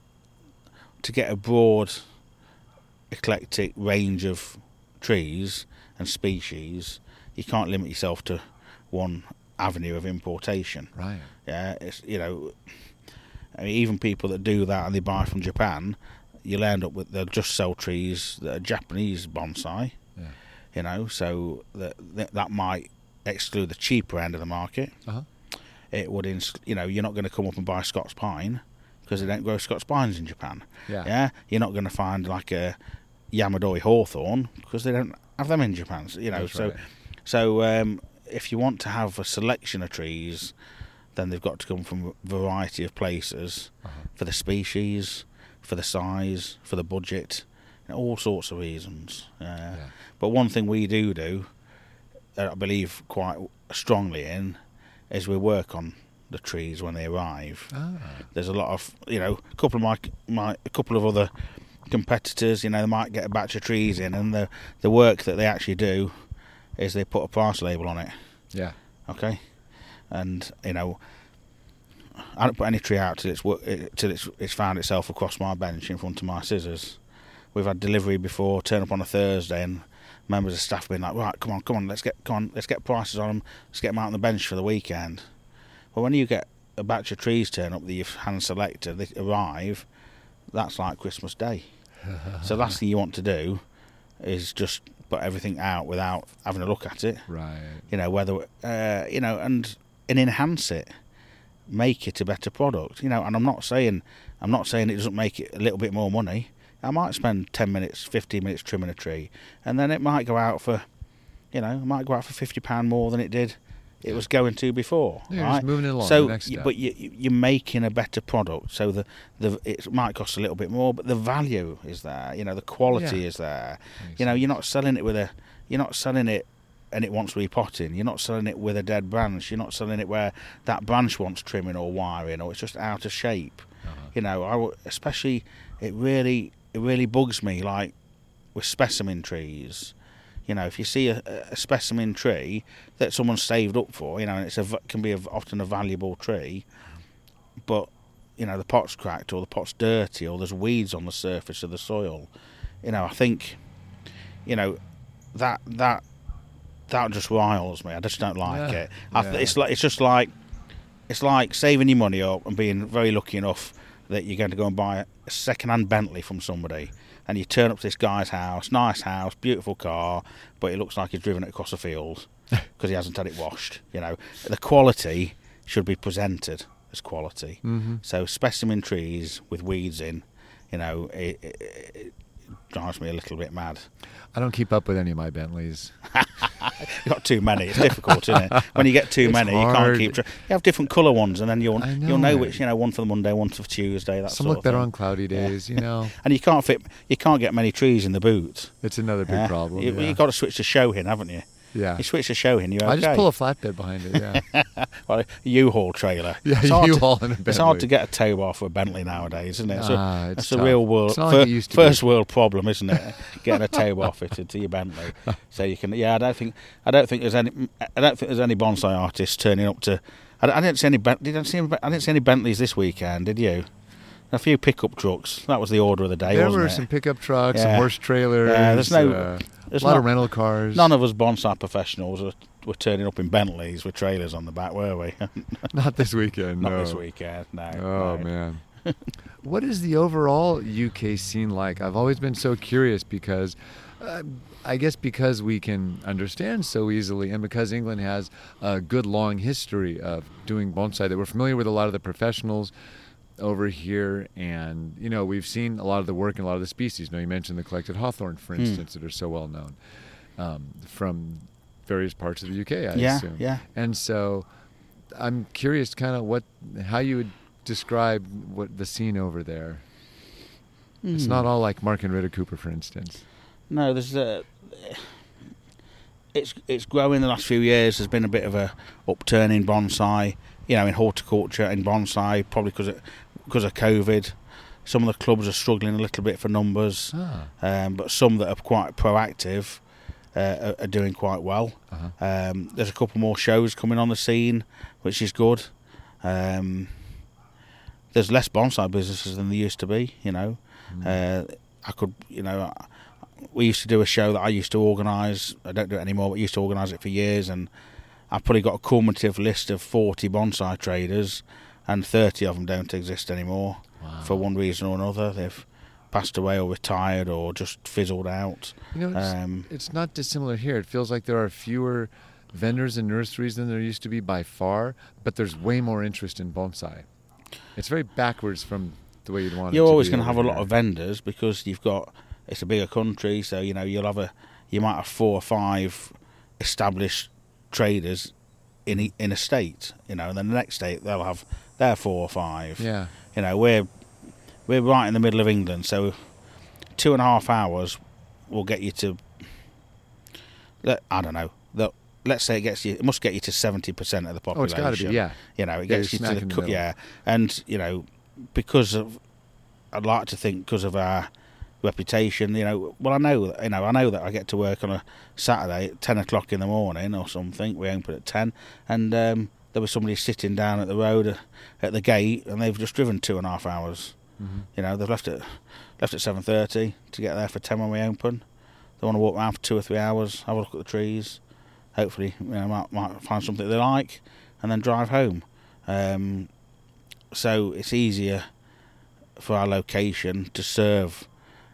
to get a broad, eclectic range of trees and species, you can't limit yourself to one avenue of importation. Right. Yeah, it's, you know, I mean, even people that do that and they buy from Japan, you'll end up with, they'll just sell trees that are Japanese bonsai. Yeah. You know, so that that might exclude the cheaper end of the market. Uh-huh. It would, ins- you know, you're not going to come up and buy Scots pine because they don't grow Scots pines in Japan. Yeah. Yeah. You're not going to find like a Yamadori hawthorn because they don't have them in Japan. You know, That's so right. so um, if you want to have a selection of trees, then they've got to come from a variety of places Uh-huh. for the species, for the size, for the budget, you know, all sorts of reasons. Uh, Yeah. But one thing we do do, uh, I believe quite strongly in, is we work on the trees when they arrive. Ah. There's a lot of, you know, a couple of my, my a couple of other competitors, you know, they might get a batch of trees in, and the the work that they actually do is they put a price label on it. Yeah. Okay, and you know, I don't put any tree out till it's wo- till it's it's found itself across my bench in front of my scissors. We've had delivery before, turn up on a Thursday, and members of staff have been like, right, come on, come on, let's get come on, let's get prices on them, let's get them out on the bench for the weekend. Well, when you get a batch of trees turn up that you've hand selected, they arrive, that's like Christmas Day. So the last thing you want to do is just put everything out without having a look at it. Right. You know, whether uh, you know, and and enhance it, make it a better product. You know, and I'm not saying I'm not saying it doesn't make it a little bit more money. I might spend ten minutes, fifteen minutes trimming a tree, and then it might go out for, you know, it might go out for fifty pound more than it did. It Yeah. was going to before. Yeah, right? just moving it along. So, the next y- step. but you, you- you're making a better product. So the the it might cost a little bit more, but the value is there. You know, the quality Yeah. is there. Makes You know, sense. you're not selling it with a, you're not selling it, and it wants repotting. You're not selling it with a dead branch. You're not selling it where that branch wants trimming or wiring, or it's just out of shape. Uh-huh. You know, I w- especially it really it really bugs me, like with specimen trees. You know, if you see a, a specimen tree that someone's saved up for, you know, and it's a v- can be a, often a valuable tree, but you know the pot's cracked or the pot's dirty or there's weeds on the surface of the soil. You know, I think, you know, that that that just riles me. I just don't like Yeah. it. I th- Yeah. It's like it's just like it's like saving your money up and being very lucky enough that you're going to go and buy a second-hand Bentley from somebody, and you turn up to this guy's house, nice house, beautiful car, but it looks like he's driven it across a field because he hasn't had it washed. You know, the quality should be presented as quality. Mm-hmm. So specimen trees with weeds in, you know, it, it, it drives me a little bit mad. I don't keep up with any of my Bentleys. You've got too many. It's difficult, isn't it? When you get too It's many, you can't hard. keep. Tra- you have different colour ones, and then you'll I know you'll know it. which, you know, one for the Monday, one for Tuesday. That Some sort look of better thing. on cloudy days, you know. And you can't fit. You can't get many trees in the boot. It's another big Yeah. problem. You, yeah. You've got to switch to Shohin, haven't you? yeah. You switch to Shohin, you're okay. I just pull a flatbed behind it, yeah. Well, a U-Haul trailer. Yeah, It's hard to- U-Haul in a Bentley. It's hard to get a tow bar for a Bentley nowadays, isn't it? It's Ah, a, it's that's a tough. real world, It's not like fir- it used to first be. world problem, isn't it? Getting a tow bar fitted to your Bentley, so you can. Yeah, I don't think. I don't think there's any. I don't think there's any bonsai artists turning up to. I, I didn't see any. Ben- Did I see? Any, I didn't see any Bentleys this weekend. Did you? a few pickup trucks. That was the order of the day, there wasn't were it? some pickup trucks, Yeah. some horse trailers. Yeah, there's no- uh, there's a lot not- of rental cars. None of us bonsai professionals were, were turning up in Bentleys with trailers on the back, were we? Not this weekend. Not no. this weekend, no. Oh no. man. What is the overall U K scene like? I've always been so curious because uh, I guess because we can understand so easily and because England has a good long history of doing bonsai, that we're familiar with a lot of the professionals over here, and you know, we've seen a lot of the work and a lot of the species. You know, you mentioned the collected hawthorn, for instance, that are so well known um, from various parts of the U K, I Yeah, assume. yeah. And so I'm curious kind of what how you would describe what the scene over there. It's Hmm. not all like Mark and Ritter Cooper, for instance. No, there's a. It's it's growing the last few years. There's been a bit of a upturn in bonsai, you know, in horticulture and bonsai, probably because of, because of COVID. Some of the clubs are struggling a little bit for numbers, Ah. um, but some that are quite proactive uh, are, are doing quite well. Uh-huh. Um, there's a couple more shows coming on the scene, which is good. Um, there's less bonsai businesses than there used to be, you know. Mm. Uh, I could, you know, we used to do a show that I used to organise. I don't do it anymore, but I used to organise it for years, and I've probably got a cumulative list of forty bonsai traders, and thirty of them don't exist anymore. Wow. For one reason or another. They've passed away or retired or just fizzled out. You know, it's, Um, it's not dissimilar here. It feels like there are fewer vendors and nurseries than there used to be by far, but there's way more interest in bonsai. It's very backwards from the way you'd want it You're to always be going to have a over lot here. of vendors because you've got, it's a bigger country, so you know you'll have a, you might have four or five established traders in e- in a state, you know, and then the next state they'll have their four or five. Yeah. You know, we're we're right in the middle of England, so two and a half hours will get you to. Let, I don't know. The, let's say it gets you. It must get you to seventy percent of the Oh, it's population. got to be, yeah. You know, it Yeah, gets you you're to smack the in the cut. middle. Yeah, and you know, because of, I'd like to think because of our reputation. You know, well, I know, you know, I know that I get to work on a Saturday at ten o'clock in the morning or something. We open at ten, and um, there was somebody sitting down at the road uh, at the gate, and they've just driven two and a half hours. Mm-hmm. You know, they've left at left at seven thirty to get there for ten when we open. They want to walk around for two or three hours, have a look at the trees. Hopefully, you know, might might find something they like, and then drive home. Um, so it's easier for our location to serve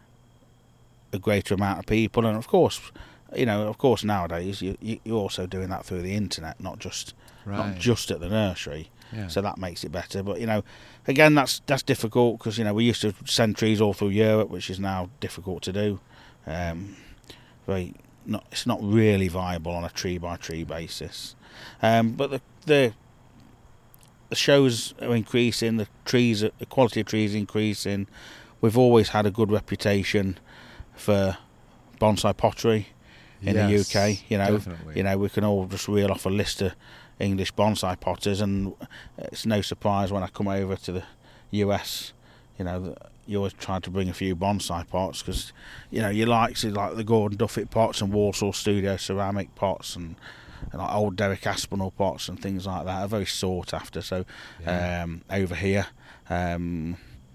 a greater amount of people, and of course, you know, of course, nowadays you, you you're also doing that through the internet, not just Right. not just at the nursery. Yeah. So that makes it better. But you know, again, that's that's difficult because you know we used to send trees all through Europe, which is now difficult to do. Um, very not it's not really viable on a tree by tree basis. Um, but the the the shows are increasing. The trees, the quality of trees increasing. We've always had a good reputation for bonsai pottery in the U Yes, K. You know, definitely. you know, we can all just reel off a list of English bonsai potters, and it's no surprise when I come over to the U S, you know, that you always try to bring a few bonsai pots because, you know, you like so like the Gordon Duffett pots and Walsall Studio ceramic pots and, and like old Derek Aspinall pots and things like that are very sought after. So Yeah. um, over here, um,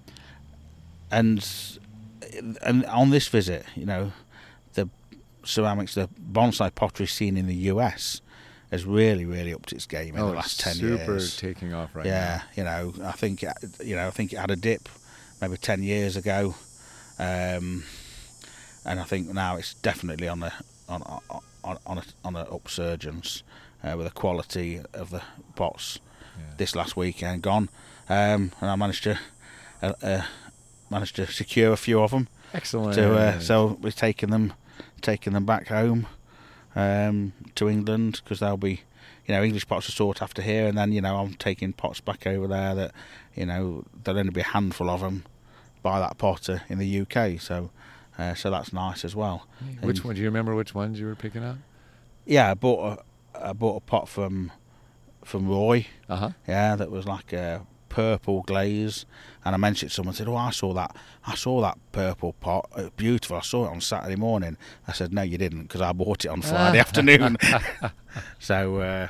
and and on this visit, you know, the ceramics, the bonsai pottery scene in the U S has really, really upped its game in oh, the last ten super years. taking off right yeah, you know, I think it- you know, I think it had a dip maybe ten years ago, um, and I think now it's definitely on a on on on a on a upsurgence uh, with the quality of the pots. Yeah. This last weekend gone, um, and I managed to uh, uh, managed to secure a few of them. Excellent. To, uh, so we're taking them, taking them back home um, to England because they'll be, you know, English pots are sought after here, and then you know I'm taking pots back over there that, you know, there'll only be a handful of them by that potter in the U K. So, uh, so that's nice as well. Which And- one? Do you remember which ones you were picking out? Yeah, I bought a I bought a pot from from Roy. Uh huh. Yeah, that was like a purple glaze, and I mentioned it to someone. Said, "Oh, I saw that. I saw that purple pot. It was beautiful. I saw it on Saturday morning." I said, "No, you didn't, because I bought it on Friday afternoon." So, uh,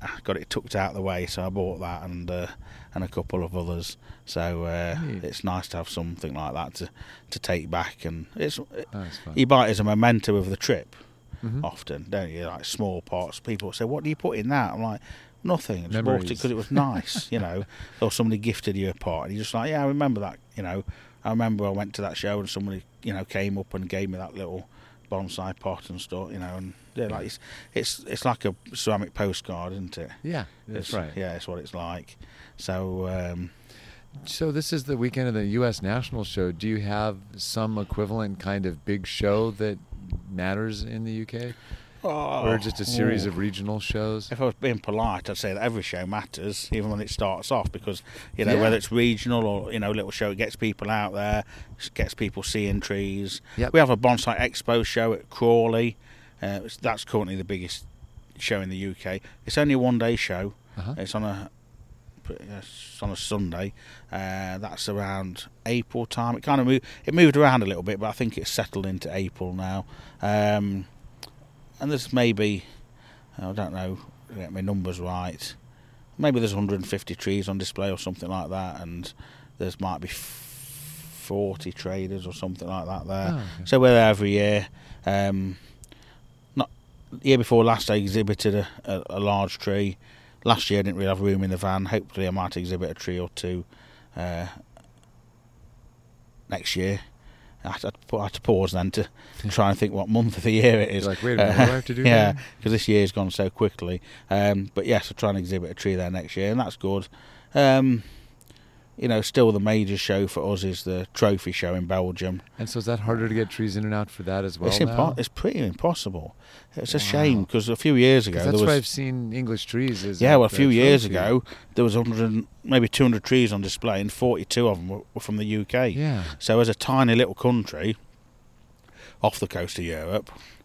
I got it tucked out of the way, so I bought that and uh, and a couple of others. So uh, it's nice to have something like that to, to take back, and it's Oh, that's fun. you buy it as a memento of the trip. Mhm. Often, don't you? Like small pots. People say, "What do you put in that?" I'm like, "Nothing. I just bought it Memories. because it was nice," you know. Or somebody gifted you a pot, and you're just like, "Yeah, I remember that." You know, I remember I went to that show and somebody, you know, came up and gave me that little bonsai pot and stuff. You know, and yeah, like it's it's, it's like a ceramic postcard, isn't it? Yeah, that's It's- right. Yeah, it's what it's like. So. Um, So this is the weekend of the U S National Show. Do you have some equivalent kind of big show that matters in the U K? Or just a series oh. of regional shows? If I was being polite, I'd say that every show matters, even when it starts off, because you know Yeah. whether it's regional or you know little show, it gets people out there, it gets people seeing trees. Yep. We have a bonsai expo show at Crawley. Uh, it's- that's currently the biggest show in the U K. It's only a one-day show. Uh-huh. It's on a it's on a Sunday. Uh, that's around April time. It kind of moved. It moved around a little bit, but I think it's settled into April now. Um, and there's maybe, I don't know, get my numbers right. Maybe there's one hundred fifty trees on display or something like that, and there's might be forty traders or something like that there. Oh, okay. So we're there every year. Um, not the year before last, I exhibited a, a, a large tree. Last year, I didn't really have room in the van. Hopefully, I might exhibit a tree or two uh, next year. I had, to, I had to pause then to try and think what month of the year it is. You're like, wait a minute, what do I have to do Yeah, now? because this year's gone so quickly. Um, but yes, I'll try and exhibit a tree there next year, and that's good. Um, you know, still the major show for us is the trophy show in Belgium. And so is that harder to get trees in and out for that as well it's, now? impo- it's pretty impossible. It's a Wow. shame because a few years ago 'Cause there that's was. where I've seen English trees. Is Yeah, at well, a the few years trophy. ago there was one hundred, maybe two hundred trees on display, and forty-two of them were, were from the U K. Yeah. So as a tiny little country off the coast of Europe,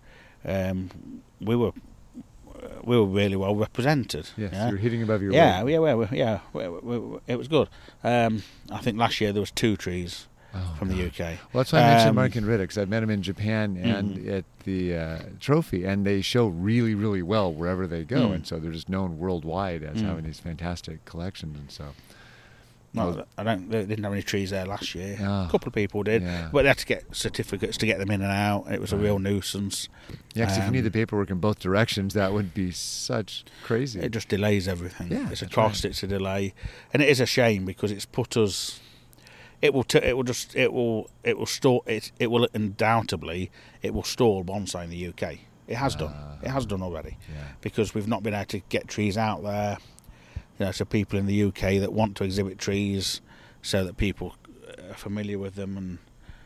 um, we were we were really well represented. Yes, yeah? you're hitting above your Yeah, weight. yeah, well, yeah, we, we, we, it was good. Um, I think last year there was two trees Oh, from the God. U K. Well, that's why I mentioned Um, Mark and Riddick, because I've met him in Japan and Mhm. at the uh, trophy, and they show really, really well wherever they go, Mm. and so they're just known worldwide as Mm. having these fantastic collections, and so. No, Well, I don't. They didn't have any trees there last year. Ah, A couple of people did, yeah. but they had to get certificates to get them in and out. And it was a Right. real nuisance. Yeah, 'cause if you need um, the paperwork in both directions, that would be such crazy. It just delays everything. Yeah, it's a that's cost. right. It's a delay, and it is a shame because it's put us. It will. T- it will just. It will. It will store. It. It will undoubtedly. It will stall bonsai in the U K. It has done. Ah. It has done already Yeah. because we've not been able to get trees out there. You know, so people in the U K that want to exhibit trees, so that people are familiar with them, and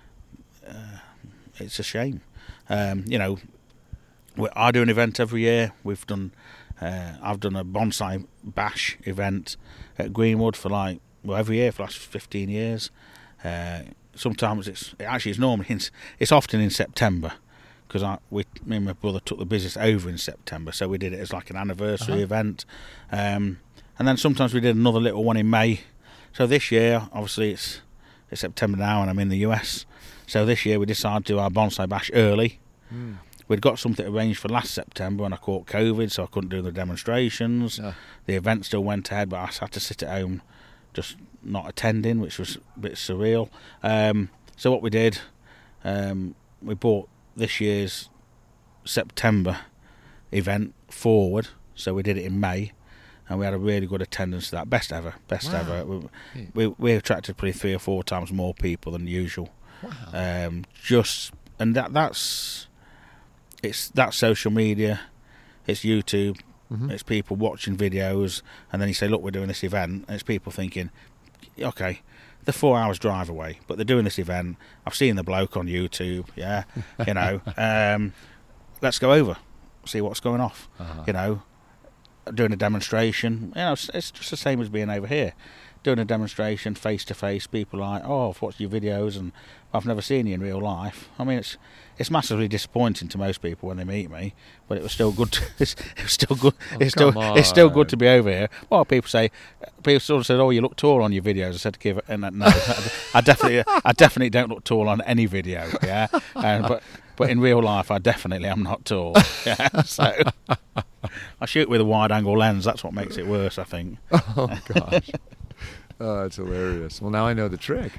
uh, it's a shame. Um, you know, we, I do an event every year. We've done. Uh, I've done a bonsai bash event at Greenwood for like well every year for the last fifteen years. Uh, sometimes it's it actually it's normally in, it's often in September because I we me and my brother took the business over in September, so we did it as like an anniversary Uh-huh. event. Um, and then sometimes we did another little one in May. So this year, obviously it's it's September now, and I'm in the U S. So this year we decided to do our bonsai bash early. Mm. We'd got something arranged for last September when I caught COVID, so I couldn't do the demonstrations. Ah. The event still went ahead, but I had to sit at home just not attending, which was a bit surreal. Um, so what we did, um, we brought this year's September event forward, so we did it in May, and we had a really good attendance to that. Best ever, best Wow. ever. We, Yeah. we, we attracted probably three or four times more people than usual. Wow. Um, just and that that's it's that's social media, it's YouTube, Mhm. it's people watching videos, and then you say, look, we're doing this event, and it's people thinking, okay, they're four hours drive away, but they're doing this event. I've seen the bloke on YouTube, yeah, you know, um, let's go over, see what's going off, Uh-huh. you know, doing a demonstration. You know, it's, it's just the same as being over here. Doing a demonstration face to face, people are like, oh, I've watched your videos and I've never seen you in real life. I mean, it's it's massively disappointing to most people when they meet me, but it was still good. To, it's, it was still good. Oh, it's still come it's still good on. to be over here. Well, people say, people sort of said, oh, you look tall on your videos. I said, give it, and no, I definitely, I definitely don't look tall on any video. Yeah, and, but but in real life, I definitely am not tall. Yeah, so. I shoot with a wide-angle lens. That's what makes it worse, I think. Oh, gosh. Oh, that's hilarious. Well, now I know the trick.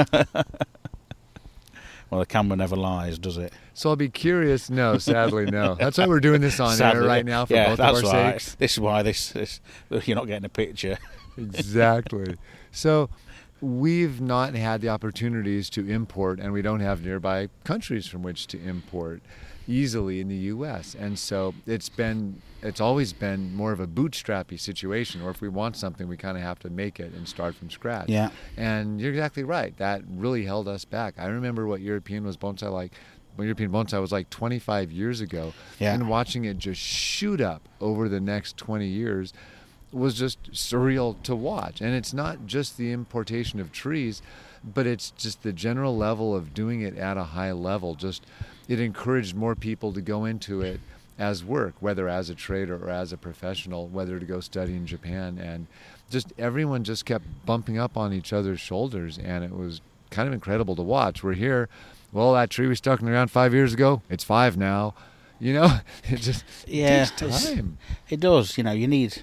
Well, the camera never lies, does it? So I'll be curious. No, sadly, no. That's why we're doing this on Sadly, air right now for yeah, both that's of our right. sakes. This is why this, this you're not getting a picture. Exactly. So we've not had the opportunities to import, and we don't have nearby countries from which to import easily in the U S. And so it's been, it's always been more of a bootstrappy situation, or if we want something, we kind of have to make it and start from scratch. Yeah. And you're exactly right. That really held us back. I remember what European was bonsai like. When European bonsai was like twenty-five years ago, Yeah. and watching it just shoot up over the next twenty years was just surreal to watch. And it's not just the importation of trees, but it's just the general level of doing it at a high level. Just it encouraged more people to go into it as work, whether as a trader or as a professional, whether to go study in Japan. And just everyone just kept bumping up on each other's shoulders, and it was kind of incredible to watch. We're here, well, that tree we stuck in the ground five years ago, it's five now. You know, it just Yeah, it takes time. It does. You know, you need.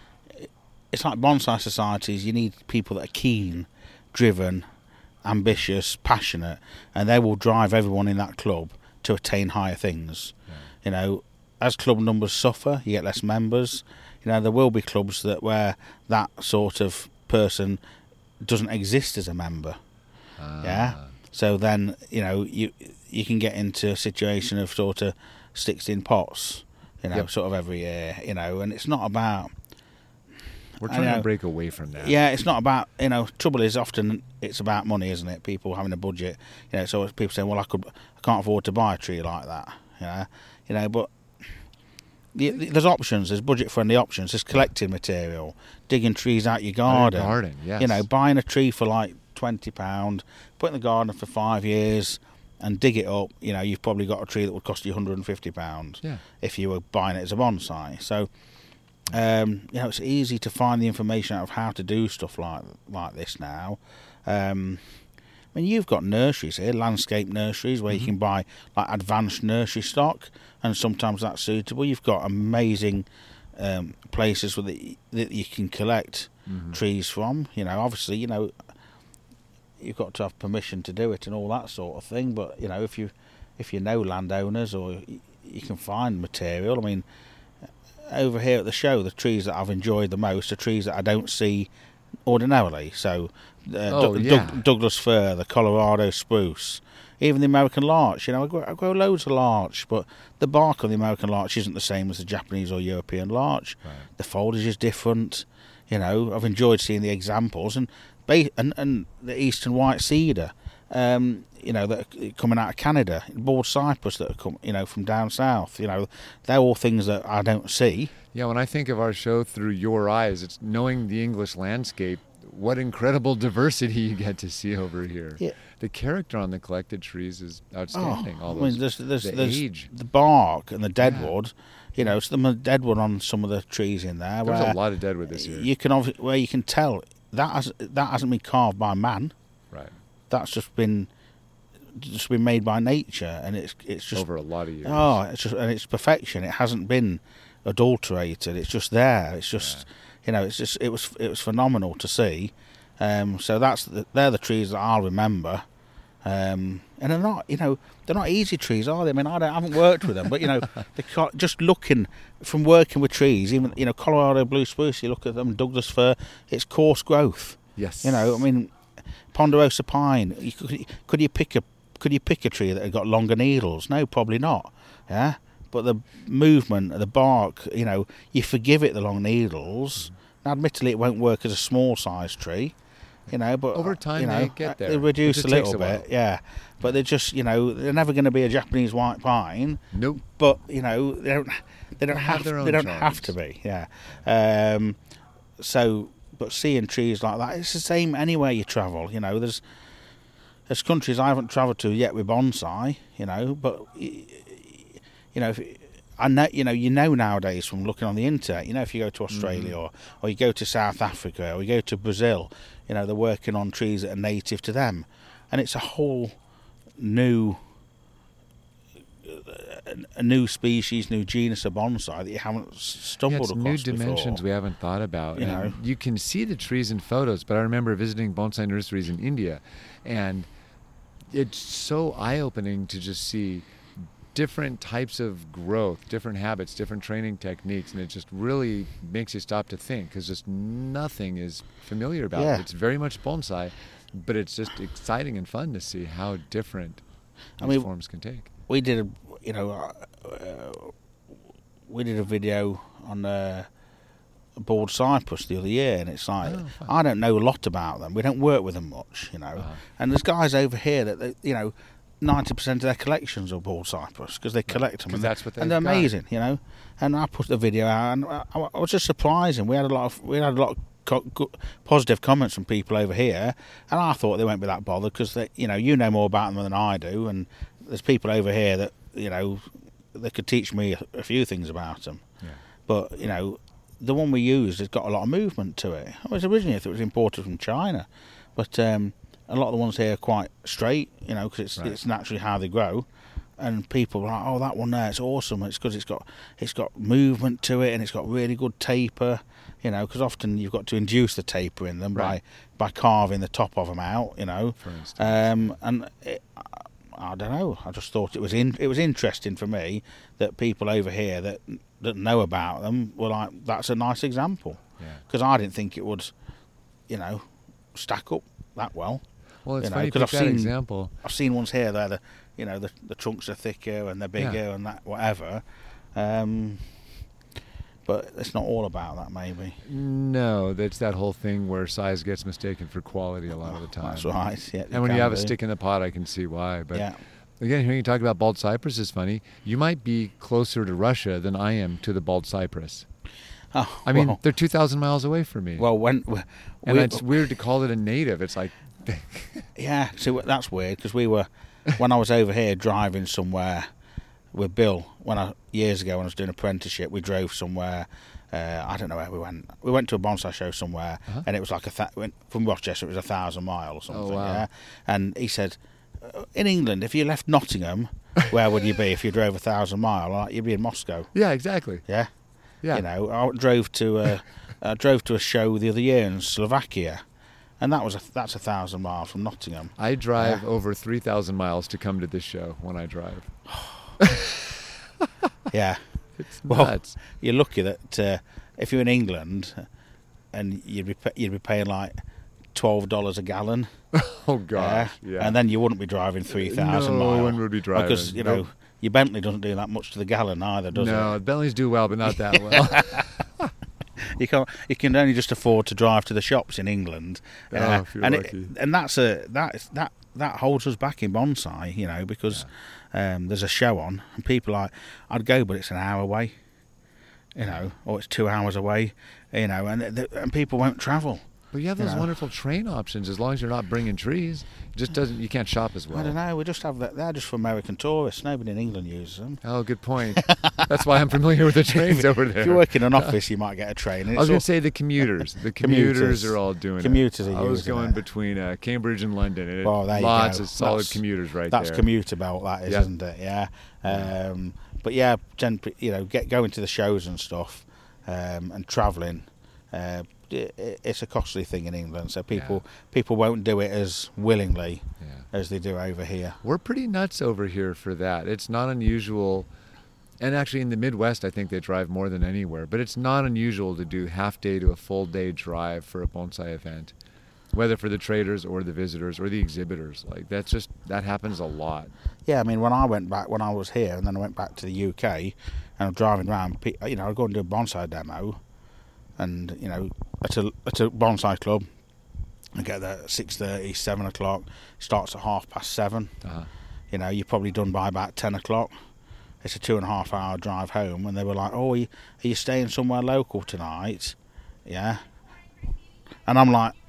It's like bonsai societies. You need people that are keen, driven, ambitious, passionate, and they will drive everyone in that club to attain higher things. Yeah. You know, as club numbers suffer, you get less members. You know, there will be clubs that where that sort of person doesn't exist as a member. Ah. Yeah. So then, you know, you you can get into a situation of sort of sticks in pots, you know, Yep. sort of every year, you know, and it's not about. We're I trying know. to break away from that. Yeah, it's not about, you know, trouble is often it's about money, isn't it? People having a budget, you know, so people saying, well, I could, I can't afford to buy a tree like that, you know, you know, but the, the, there's options, there's budget-friendly options, there's collecting material, digging trees out your garden, Garden, yes. you know, buying a tree for like twenty pounds, put it in the garden for five years and dig it up, you know, you've probably got a tree that would cost you one hundred fifty pounds Yeah. if you were buying it as a bonsai. So, um, you know, it's easy to find the information out of how to do stuff like like this now. Um, I mean, you've got nurseries here, landscape nurseries, where Mm-hmm. you can buy like advanced nursery stock, and sometimes that's suitable. You've got amazing um, places where the, that you can collect Mhm. trees from. You know, obviously, you know, you've got to have permission to do it and all that sort of thing. But you know, if you if you know landowners, or y- you can find material. I mean, over here at the show, the trees that I've enjoyed the most are trees that I don't see ordinarily. So, uh, Oh, Doug- yeah. Doug- Douglas fir, the Colorado spruce, even the American larch. You know, I grow, I grow loads of larch, but the bark on the American larch isn't the same as the Japanese or European larch. Right. The foliage is different. You know, I've enjoyed seeing the examples, and ba- and, and the eastern white cedar. Um, you know, that are coming out of Canada, board cypress that are come, you know, from down south. You know, they're all things that I don't see. Yeah, when I think of our show through your eyes, it's knowing the English landscape. What incredible diversity you get to see over here. Yeah. The character on the collected trees is outstanding. All I those, mean, there's there's, the there's age. the bark and the deadwood. You know, it's the deadwood on some of the trees in there. There's where a lot of deadwood this year. You can obvi- where you can tell that has, that hasn't been carved by man. Right. That's just been just been made by nature, and it's it's just Over a lot of years. oh, it's just and it's perfection. It hasn't been adulterated. It's just there. It's just you know, it's just it was it was phenomenal to see. Um, so that's the, they're the trees that I'll remember. Um, and they're not, you know, they're not easy trees, are they? I mean, I, don't, I haven't worked with them, but you know, they can't, just looking from working with trees, even you know, Colorado blue spruce. You look at them, Douglas fir, it's coarse growth. Yes. You know, I mean, ponderosa pine. You could, could you pick a could you pick a tree that had got longer needles? No, probably not. Yeah, but the movement, the bark, you know, you forgive it the long needles. Now, admittedly, it won't work as a small size tree. You know, but Over time you know, they get there. They It reduce just a little takes a bit, while. yeah. But they're just, you know, they're never going to be a Japanese white pine. Nope. But you know, they don't, they don't They have, have their they own don't charms. have to be, yeah. Um, so, but seeing trees like that, it's the same anywhere you travel. You know, there's there's countries I haven't travelled to yet with bonsai. You know, but y- you know, if, I know, you know, you know nowadays from looking on the internet. You know, if you go to Australia Mm-hmm. or or you go to South Africa or you go to Brazil, you know, they're working on trees that are native to them, and it's a whole new a, a new species, new genus of bonsai that you haven't stumbled yeah, it's across new before. dimensions we haven't thought about. You and know. you can see the trees in photos, but I remember visiting bonsai nurseries in India, and it's so eye-opening to just see different types of growth, different habits, different training techniques, and it just really makes you stop to think, because just nothing is familiar about Yeah. it. It's very much bonsai, but it's just exciting and fun to see how different I these mean, forms can take. We did a, you know, uh, we did a video on uh, bald cypress the other year, and it's like, Oh, fun. I don't know a lot about them. We don't work with them much, you know. Uh-huh. And there's guys over here that, they, you know, ninety percent of their collections are bald cypress because they collect them. 'Cause And, that's what and they're they've got. amazing, you know. And I put the video out, and I, I was just surprising. We had a lot of, we had a lot of co- good, positive comments from people over here, and I thought they won't be that bothered because they, you know, you know more about them than I do, and there's people over here that, you know, they could teach me a, a few things about them. Yeah. But, you know, the one we used has got a lot of movement to it. I was originally I thought it was imported from China, but um, a lot of the ones here are quite straight, you know, because it's Right. it's naturally how they grow. And people are like, oh, that one there, it's awesome. It's because it's got it's got movement to it, and it's got really good taper, you know. Because often you've got to induce the taper in them Right. by by carving the top of them out, you know. For instance. Um, and it, I don't know. I just thought it was in, it was interesting for me that people over here that that know about them were like, that's a nice example. Yeah. Because I didn't think it would, you know, stack up that well. Well, it's you know, funny you 'cause pick I've that seen- example. I've seen ones here that the, you know, the the trunks are thicker and they're bigger Yeah. and that whatever. Um, but it's not all about that, maybe. No, that's that whole thing where size gets mistaken for quality a lot of the time. That's right. Yeah, And when you can have a do. stick in the pot, I can see why. But yeah. again, hearing you talk about bald cypress is funny. You might be closer to Russia than I am to the bald cypress. Oh, I mean, well, they're two thousand miles away from me. well, when we, and we- it's weird to call it a native. It's like, Yeah, see, that's weird because we were, when I was over here driving somewhere with Bill, when I years ago when I was doing apprenticeship, we drove somewhere. Uh, I don't know where we went. We went to a bonsai show somewhere, Uh-huh. and it was like a th- went from Rochester. It was a thousand mile or something. Oh, wow. Yeah, and he said, uh, in England, if you left Nottingham, where would you be if you drove a thousand mile? Like, you'd be in Moscow. yeah, exactly. Yeah, Yeah. you know, I drove to a, I drove to a show the other year in Slovakia, and that was a, that's a thousand miles from Nottingham. I drive Yeah. over three thousand miles to come to this show when I drive. Yeah. It's Well, nuts. You're lucky that uh, if you're in England and you'd be pa- you'd be paying like twelve dollars a gallon, Oh, gosh. Yeah. and then you wouldn't be driving three thousand No miles. one would be driving. because you know Nope. your Bentley doesn't do that much to the gallon either, does no, it? Bentleys do well, but not that well. You can you can only just afford to drive to the shops in England, Oh, uh, if you're and lucky. It, and that's a that that that holds us back in bonsai, you know, because um, there's a show on and people are like, I'd go, but it's an hour away, you know, or it's two hours away, you know, and th- and people won't travel. But you have You those know. wonderful train options as long as you're not bringing trees. It just doesn't. You can't shop as well. I don't know. We just have that. They're just for American tourists. Nobody in England uses them. Oh, good point. That's why I'm familiar with the trains over there. If you work in an office, you might get a train. And I was it's going all- to say the commuters. The commuters, Commuters. are all doing Commuters it. are I was using going it. between uh, Cambridge and London. And it- Well, there you lots go. of solid That's- commuters right that's there. commuter belt, that is, Yeah. isn't it? Yeah. Um, but yeah, gen- you know, get going to the shows and stuff, um, and travelling. Uh, it, it's a costly thing in England, so people people won't do it as willingly Yeah. as they do over here. We're pretty nuts over here for that. It's not unusual. And actually in the Midwest, I think they drive more than anywhere. But it's not unusual to do half day to a full day drive for a bonsai event, whether for the traders or the visitors or the exhibitors. Like that's just, that happens a lot. Yeah, I mean, when I went back, when I was here, and then I went back to the U K, and I'm driving around, pe- you know, I'd go and do a bonsai demo, and, you know, at a, at a bonsai club, I get there at six thirty, seven o'clock, starts at half past seven. Uh-huh. You know, you're probably done by about ten o'clock. It's a two and a half hour drive home, and they were like, oh, are you, are you staying somewhere local tonight? Yeah. And I'm like,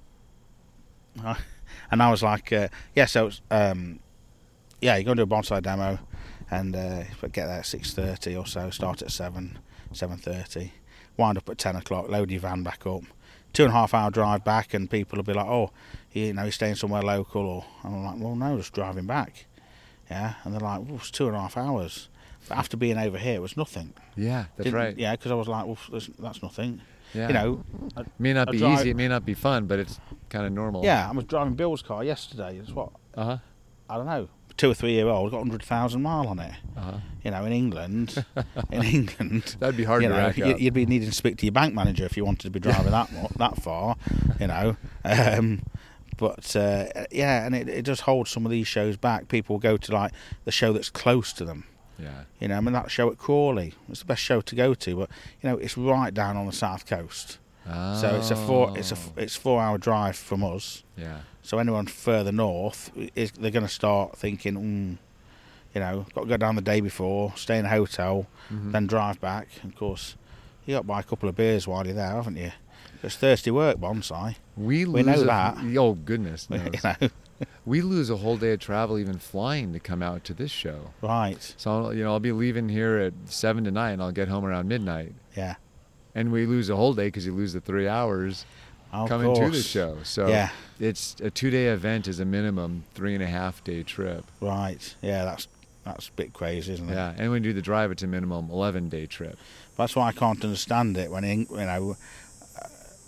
and I was like, uh, yeah, so, it's, um, yeah, you're going to do a bonsai demo, and uh, get there at six thirty or so, start at seven, seven thirty, wind up at ten o'clock, load your van back up, two and a half hour drive back, and people will be like, oh, you know, you're staying somewhere local, or I'm like, well, no, just driving back. Yeah, and they're like, well, it's two and a half hours. But after being over here, it was nothing. Yeah, that's Didn't- right. Yeah, because I was like, well, that's, that's nothing. Yeah. You know, I, It may not I be drive- easy, it may not be fun, but it's kind of normal. yeah, I was driving Bill's car yesterday. It's what, Uh huh. I don't know, two or three year old, got one hundred thousand mile on it. Uh huh. You know, in England, in England, That'd be hard you to know, rack you- up. you'd be needing to speak to your bank manager if you wanted to be driving that mo- that far. You know, um, but uh, yeah, and it, it does hold some of these shows back. People go to like the show that's close to them. Yeah. You know, I mean that show at Crawley, it's the best show to go to, but you know, it's right down on the south coast. Oh. So it's a four it's a it's four hour drive from us. Yeah. So anyone further north, is they're going to start thinking, mm, you know, got to go down the day before, stay in a hotel, Mhm. then drive back. Of course, you got to buy a couple of beers while you're there, haven't you? It's thirsty work, bonsai. We, We lose know a- that. Oh goodness knows. You know, We lose a whole day of travel even flying to come out to this show. right? So you know, I'll be leaving here at seven tonight, and I'll get home around midnight. Yeah. And we lose a whole day because you lose the three hours Of coming to the course. show. So Yeah. it's a two-day event is a minimum three and a half day trip. Right. Yeah, that's that's a bit crazy, isn't it? Yeah, and when you do the drive, it's a minimum eleven day trip. That's why I can't understand it when in, you know. uh,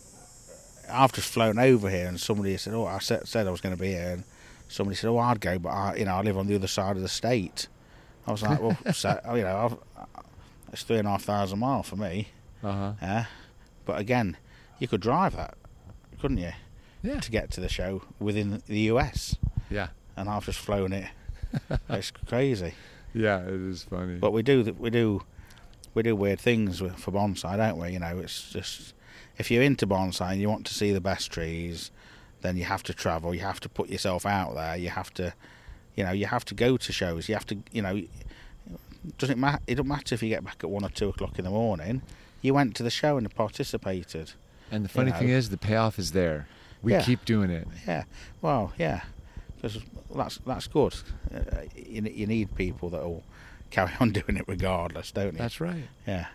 I've just flown over here, and somebody said, "Oh, I said, said I was going to be here," and somebody said, "Oh, I'd go, but I, you know, I live on the other side of the state." I was like, "Well, so, you know, I've, it's three and a half thousand miles for me." Uh huh. Yeah, but again, you could drive that, couldn't you, Yeah. to get to the show within the U S? Yeah. And I've just flown it. It's crazy. Yeah, it is funny. But we do th- we do we do weird things with, for bonsai, don't we? You know, it's just if you're into bonsai and you want to see the best trees, then you have to travel. You have to put yourself out there. You have to, you know, you have to go to shows. You have to, you know, doesn't matter. It doesn't matter if you get back at one or two o'clock in the morning. You went to the show and participated. and the funny you know. thing is, the payoff is there. We Yeah. keep doing it. Yeah, well, yeah, because that's that's good. Uh, you, you need people that will carry on doing it regardless, don't you? That's right. Yeah.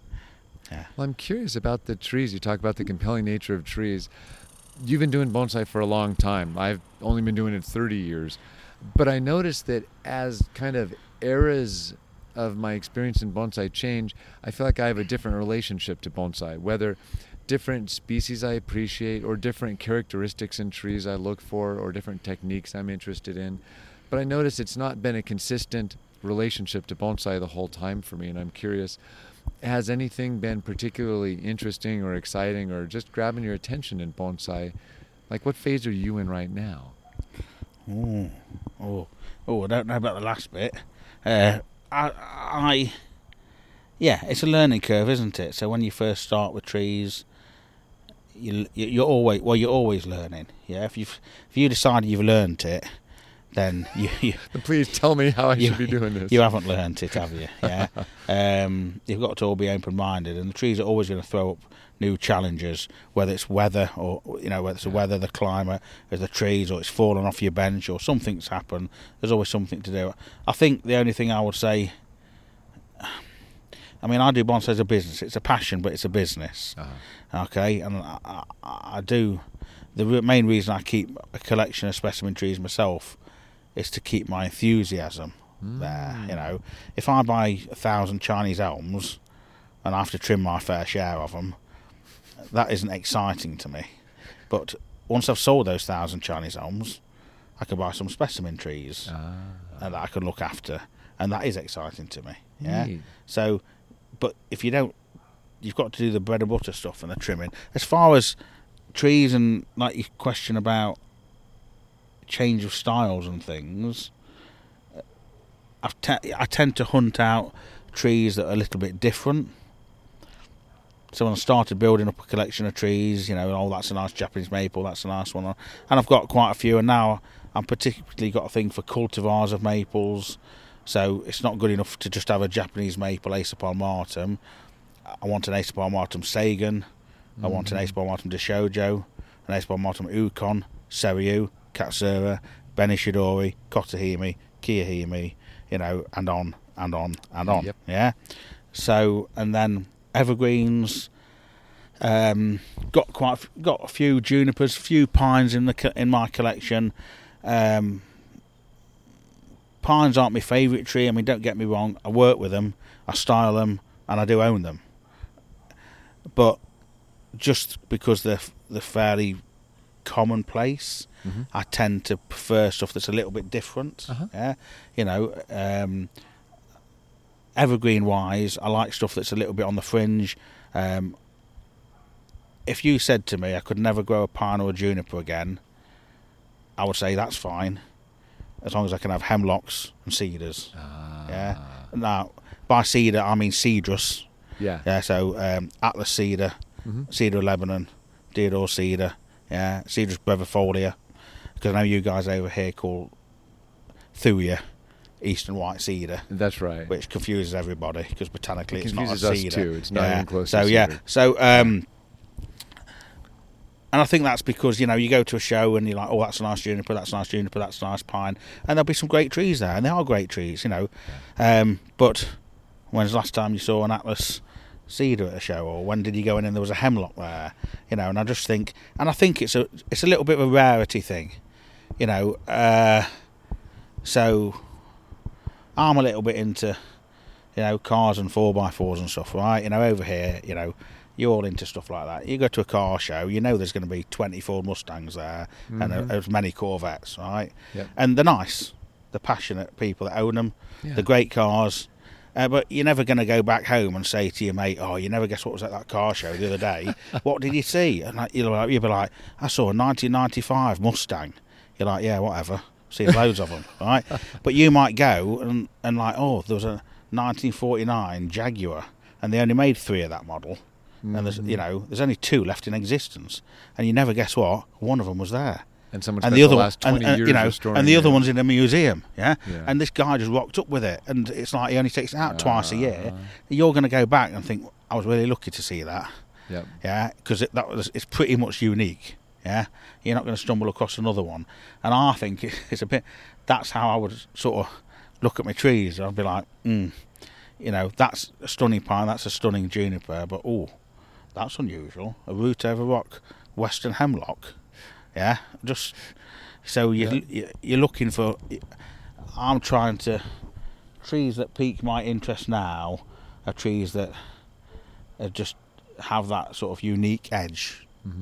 Well, I'm curious about the trees. You talk about the compelling nature of trees. You've been doing bonsai for a long time. I've only been doing it thirty years. But I noticed that as kind of eras of my experience in bonsai change, I feel like I have a different relationship to bonsai, whether different species I appreciate or different characteristics in trees I look for or different techniques I'm interested in. But I notice it's not been a consistent relationship to bonsai the whole time for me, and I'm curious, has anything been particularly interesting or exciting or just grabbing your attention in bonsai? Like, what phase are you in right now? Oh, oh, oh! I don't know about the last bit. Uh, I, I, yeah, it's a learning curve, isn't it? So when you first start with trees, you you're always well, you're always learning. Yeah, if you if you decide you've learnt it, then you, you Please tell me how I you, should be doing this. You haven't learnt it, have you? Yeah. um, you've got to all be open-minded, and the trees are always going to throw up new challenges, whether it's weather or you know whether it's the weather, the climate, or the trees, or it's fallen off your bench, or something's happened. There's always something to do. I think the only thing I would say, I mean, I do bonsai as a business. It's a passion, but it's a business. Uh-huh. Okay, and I, I, I do. The re- main reason I keep a collection of specimen trees myself is to keep my enthusiasm Mm. there. You know, if I buy a thousand Chinese elms and I have to trim my fair share of them, that isn't exciting to me. But once I've sold those thousand Chinese elms, I can buy some specimen trees Ah. and that I can look after, and that is exciting to me. Yeah. Neat. So, but if you don't, you've got to do the bread and butter stuff and the trimming. As far as trees and like your question about change of styles and things, I, te- I tend to hunt out trees that are a little bit different. So when I started building up a collection of trees, you know, oh, that's a nice Japanese maple, that's a nice one, and I've got quite a few, and now I'm particularly got a thing for cultivars of maples. So it's not good enough to just have a Japanese maple, Acer palmatum. I want an Acer palmatum Sagan. I want an Acer palmatum Deshojo, an Acer palmatum Ukon, Seryu, Katsura, Benishidori, Kotahime, Kiyohime, you know, and on and on and on. Yep. Yeah. So and then evergreens. Um, got quite a, got a few junipers, a few pines in the co- in my collection. Um, pines aren't my favourite tree. I mean, don't get me wrong. I work with them, I style them, and I do own them. But just because they're they're fairly commonplace, mm-hmm. I tend to prefer stuff that's a little bit different. Uh-huh. Yeah, you know, um, evergreen wise, I like stuff that's a little bit on the fringe. Um, if you said to me I could never grow a pine or a juniper again, I would say that's fine, as long as I can have hemlocks and cedars. Ah. Yeah. Now, by cedar I mean cedrus. Yeah. Yeah. So um, Atlas cedar, mm-hmm. cedar of Lebanon, deodar cedar, yeah, Cedrus brevifolia. Because I know you guys over here call Thuya Eastern White Cedar. That's right. Which confuses everybody because botanically it it's not a us cedar. Too. It's not yeah. even close so, to yeah. cedar. So um, and I think that's because, you know, you go to a show and you're like, oh, that's a nice juniper, that's a nice juniper, that's a nice pine, and there'll be some great trees there, and they are great trees, you know. Yeah. Um, but when's the last time you saw an Atlas cedar at a show, or when did you go in and there was a hemlock there, you know? And I just think, and I think it's a it's a little bit of a rarity thing, you know. Uh, so I'm a little bit into, you know, cars and four by fours and stuff, right? You know, over here, you know, you're all into stuff like that. You go to a car show, you know there's going to be twenty Ford Mustangs there, mm-hmm. and a, as many Corvettes, right? Yep. And they're nice, they're passionate people that own them, yeah. They're great cars. Uh, but you're never going to go back home and say to your mate, oh, you never guess what was at that car show the other day? What did you see? And like, you'll, like, you'll be like, I saw a nineteen ninety-five Mustang. You're like, yeah, whatever. See loads of them, right? But you might go and, and like, oh, there was a nineteen forty-nine Jaguar, and they only made three of that model. Mm-hmm. And there's, you know, there's only two left in existence. And you never guess what? One of them was there. And someone spent and the, other the last twenty and, and, years you know, restoring and the it. other one's in a museum, yeah? yeah? And this guy just rocked up with it, and it's like he only takes it out uh, twice a year. Uh, You're going to go back and think, I was really lucky to see that, yep. yeah? Because it, that was it's pretty much unique, yeah? You're not going to stumble across another one. And I think it's a bit, that's how I would sort of look at my trees. I'd be like, mm, you know, that's a stunning pine, that's a stunning juniper, but oh, that's unusual. A root over rock, western hemlock, yeah? Just... So you, yeah. you're looking for... I'm trying to... Trees that pique my interest now are trees that are just have that sort of unique edge. Mm-hmm.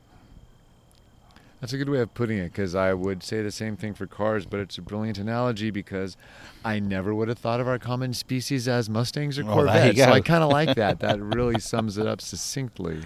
That's a good way of putting it, because I would say the same thing for cars, but it's a brilliant analogy because I never would have thought of our common species as Mustangs or well, Corvettes. So I kind of like that. That really sums it up succinctly.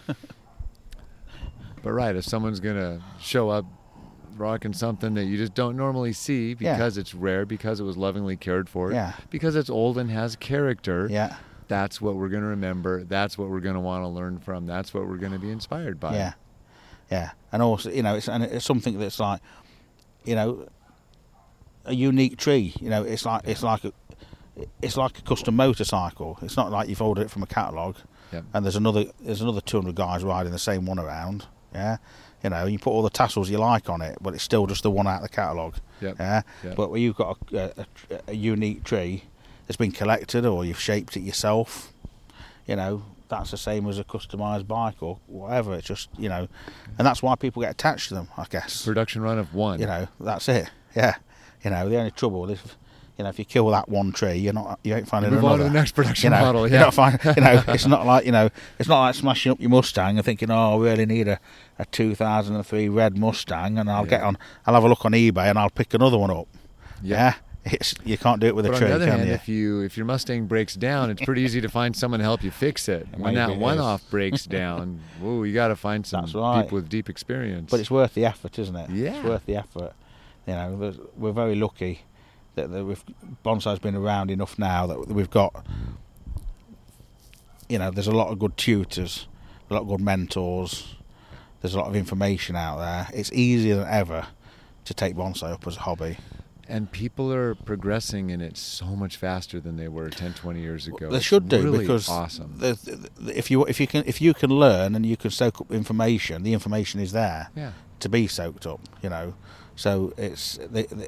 But right, if someone's going to show up rocking something that you just don't normally see because yeah. it's rare, because it was lovingly cared for, yeah. because it's old and has character, yeah. that's what we're going to remember. That's what we're going to want to learn from. That's what we're going to be inspired by. Yeah, yeah. And also, you know, it's, and it's something that's like, you know, a unique tree. You know, it's like it's like a it's like a custom motorcycle. It's not like you've ordered it from a catalogue, yep. and there's another there's another two hundred guys riding the same one around. Yeah. You know, you put all the tassels you like on it, but it's still just the one out of the catalogue. Yep. Yeah. Yep. But where you've got a, a, a unique tree that's been collected, or you've shaped it yourself, you know, that's the same as a customised bike or whatever. It's just, you know, and that's why people get attached to them, I guess. Production run of one. You know, that's it. Yeah. You know, the only trouble is, you know, if you kill that one tree, you're not, you ain't finding Move another. on to the next production you know, model. Yeah. You're not finding, you know, it's not like, you know, it's not like smashing up your Mustang and thinking, oh, I really need a, a two thousand three red Mustang, and I'll yeah. get on, I'll have a look on eBay and I'll pick another one up. Yeah. yeah? It's, you can't do it with but a tree, on the other can hand, you? if you if your Mustang breaks down, it's pretty easy to find someone to help you fix it. it when that one is. off breaks down, whoa, you got to find some right. people with deep experience. But it's worth the effort, isn't it? Yeah, it's worth the effort. You know, we're very lucky that we've bonsai's been around enough now that we've got. You know, there's a lot of good tutors, a lot of good mentors. There's a lot of information out there. It's easier than ever to take bonsai up as a hobby. And people are progressing in it so much faster than they were ten, twenty years ago. They it's should do, really because awesome. The, the, if you if you can if you can learn and you can soak up information, the information is there yeah. to be soaked up. You know, so it's the, the,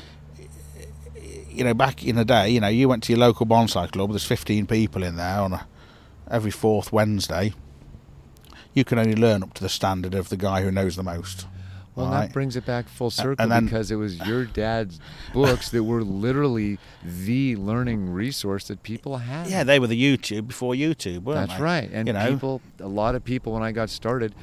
you know, back in the day, you know, you went to your local bonsai club. There's fifteen people in there on a, every fourth Wednesday. You can only learn up to the standard of the guy who knows the most. Well, right? that brings it back full circle and then, because it was your dad's books that were literally the learning resource that people had. Yeah, they were the YouTube before YouTube, weren't That's they? right. And you know? people, a lot of people, when I got started,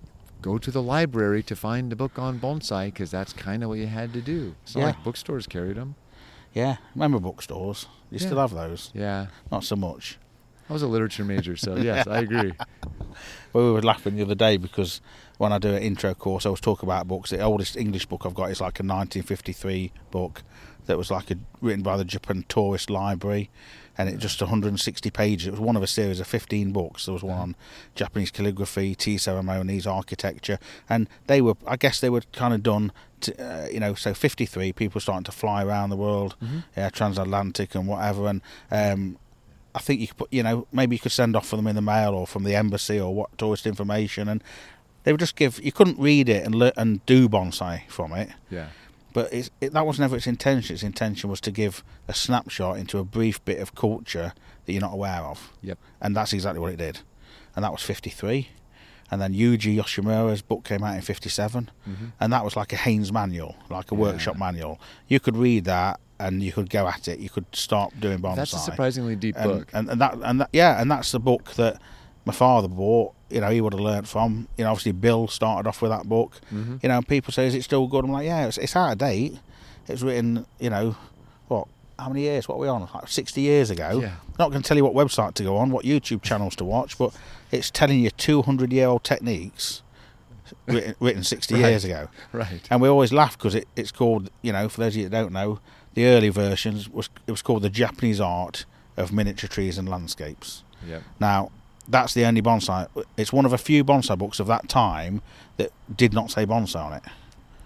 go to the library to find a book on bonsai because that's kind of what you had to do. It's not Yeah. like bookstores carried them. Yeah, remember bookstores? You Yeah. still have those? Yeah. Not so much. I was a literature major, so yes, I agree. Well, we were laughing the other day because when I do an intro course, I was talking about books. The oldest English book I've got is like a nineteen fifty-three book that was like a, written by the Japan Tourist Library, and it just one hundred sixty pages. It was one of a series of fifteen books. There was one on Japanese calligraphy, tea ceremonies, architecture, and they were, I guess, they were kind of done. To, uh, you know, so fifty-three people starting to fly around the world, Mm-hmm. yeah, transatlantic and whatever, and. Um, I think you could put, you know, maybe you could send off for them in the mail or from the embassy or what tourist information, and they would just give. You couldn't read it and le- and do bonsai from it, Yeah. but it's, it, that was never its intention. Its intention was to give a snapshot into a brief bit of culture that you're not aware of. Yep. And that's exactly what it did, and that was fifty-three, and then Yuji Yoshimura's book came out in fifty-seven, Mm-hmm. and that was like a Haynes manual, like a Yeah. workshop manual. You could read that. And you could go at it. You could start doing bonsai. That's a surprisingly deep and, book. and, and that and that, yeah, and that's the book that my father bought. You know, he would have learnt from. You know, obviously Bill started off with that book. Mm-hmm. You know, and people say, "Is it still good?" I'm like, "Yeah, it's, it's out of date. It's written, you know, what? How many years? What are we on? Like sixty years ago." Yeah. Not going to tell you what website to go on, what YouTube channels to watch, but it's telling you two hundred year old techniques written, written sixty Right. years ago. Right. And we always laugh because it, it's called, you know, for those of you that don't know, the early versions was it was called the Japanese Art of Miniature Trees and Landscapes. Yep. Now, that's the only bonsai. It's one of a few bonsai books of that time that did not say bonsai on it.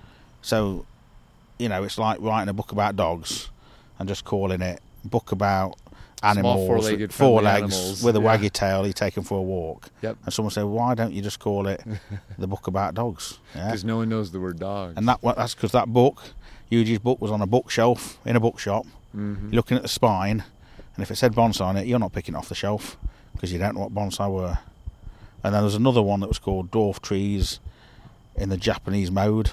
So, you know, it's like writing a book about dogs and just calling it book about animals, four-legged four friendly legs animals. with a Yeah. waggy tail. You take them for a walk. Yep. And someone said, "Why don't you just call it the book about dogs?" Yeah. Because no one knows the word dog. And that that's because that book, Yuji's book, was on a bookshelf in a bookshop, Mm-hmm. looking at the spine, and if it said bonsai on it, you're not picking it off the shelf because you don't know what bonsai were. And then there's another one that was called Dwarf Trees in the Japanese Mode,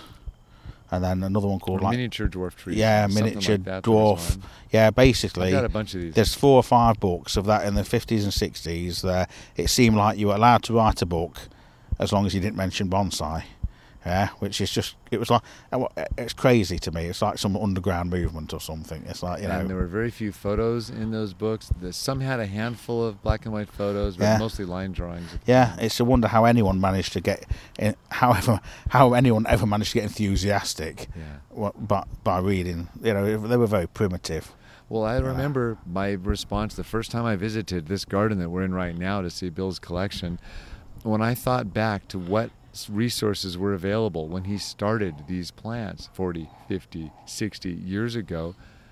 and then another one called Or like miniature dwarf trees. yeah, something miniature like that, there was dwarf. one. Yeah, I've basically, got a bunch of these. there's four or five books of that in the fifties and sixties. There, it seemed like you were allowed to write a book as long as you didn't mention bonsai. Yeah, which is just, it was like, it's crazy to me. It's like some underground movement or something. It's like, you know. And there were very few photos in those books. The- Some had a handful of black and white photos, but Yeah. mostly line drawings. Yeah, it's a wonder how anyone managed to get, in, however, how anyone ever managed to get enthusiastic Yeah. wa- by, by reading. You know, they were very primitive. Well, I remember my response the first time I visited this garden that we're in right now to see Bill's collection. When I thought back to what resources were available when he started these plants forty, fifty, sixty years ago,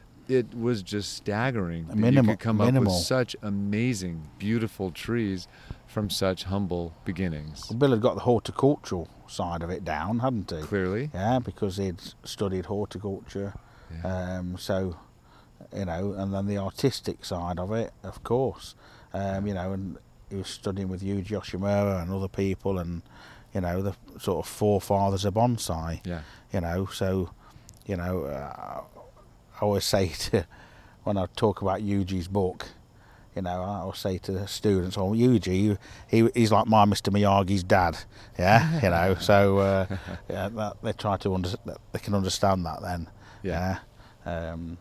it was just staggering that Minimal- you could come up minimal. with such amazing, beautiful trees from such humble beginnings. Bill had got the horticultural side of it down, hadn't he? Clearly. Yeah, because he'd studied horticulture. Yeah. Um, so, you know, and then the artistic side of it, of course. Um, you know, and he was studying with Yuji Yoshimura and other people, and you know, the sort of forefathers of bonsai. Yeah. You know, so, you know, uh, I always say to, when I talk about Yuji's book, you know, I always say to the students, "Oh, Yuji, he he's like my Mister Miyagi's dad." Yeah, you know, so uh, yeah, that, they try to under, they can understand that then. Yeah. Yeah. Um,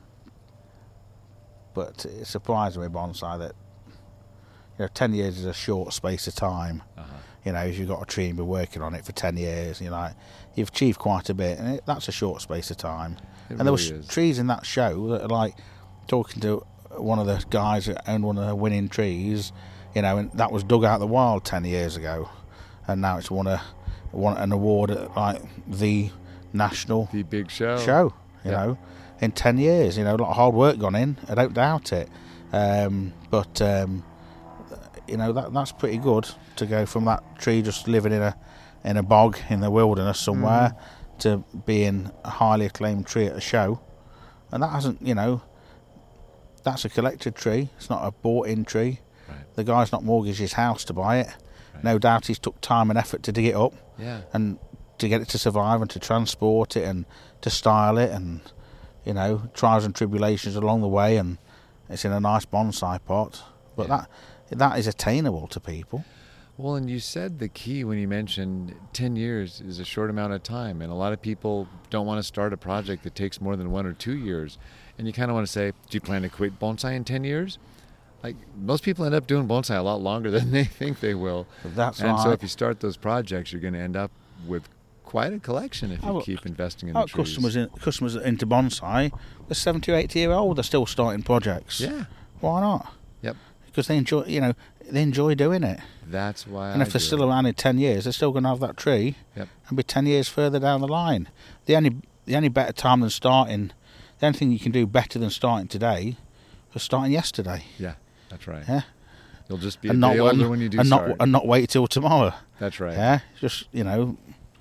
but it surprised me, bonsai, that you know, ten years is a short space of time. Uh-huh. You know, if you've got a tree and been working on it for ten years, you know, you've achieved quite a bit, and it, that's a short space of time. It and there really was is. trees in that show that are like talking to one of the guys that owned one of the winning trees, you know, and that was dug out of the wild ten years ago, and now it's won a won an award at like the national The big show. show. You Yeah. know, in ten years, you know, a lot of hard work gone in. I don't doubt it. Um, but um, you know, that that's pretty good to go from that tree just living in a in a bog in the wilderness somewhere Mm. to being a highly acclaimed tree at a show. And that hasn't, you know, that's a collected tree. It's not a bought-in tree. Right. The guy's not mortgaged his house to buy it. Right. No doubt he's took time and effort to dig it up Yeah. and to get it to survive and to transport it and to style it, and you know, trials and tribulations along the way, and it's in a nice bonsai pot. But yeah. that that is attainable to people. Well, and you said the key when you mentioned ten years is a short amount of time, and a lot of people don't want to start a project that takes more than one or two years. And you kind of want to say, do you plan to quit bonsai in ten years? Like, most people end up doing bonsai a lot longer than they think they will. That's and right. so if you start those projects, you're going to end up with quite a collection if you oh, keep investing in oh, the trees. Customers, in, customers into bonsai, they're seventy or eighty year old, they're still starting projects. Yeah. Why not? Yep. Because they enjoy, you know, they enjoy doing it. That's why. And I if they're do still it. around in ten years, they're still going to have that tree. Yep. And be ten years further down the line. The only, the only better time than starting, the only thing you can do better than starting today was starting yesterday. Yeah, that's right. Yeah. You'll just be and a not day and, older when you do and start. not and not wait till tomorrow. That's right. Yeah. Just, you know,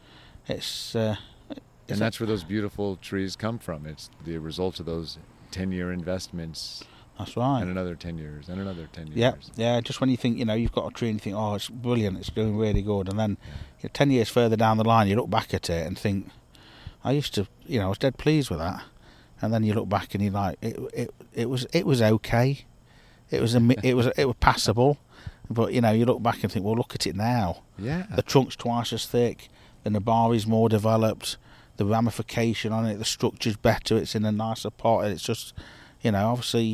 it's. Uh, and that's where those beautiful trees come from. It's the result of those ten-year investments. That's right. And another ten years, and another ten years. Yeah, yeah. Just when you think, you know, you've got a tree and you think, oh, it's brilliant, it's doing really good, and then you know, ten years further down the line, you look back at it and think, I used to, you know, I was dead pleased with that, and then you look back and you're like, it, it, it was, it was okay, it was, a, it was, it was passable, but you know, you look back and think, well, look at it now. Yeah. The trunk's twice as thick, the nabari's more developed, the ramification on it, the structure's better, it's in a nicer pot, and it's just, you know, obviously.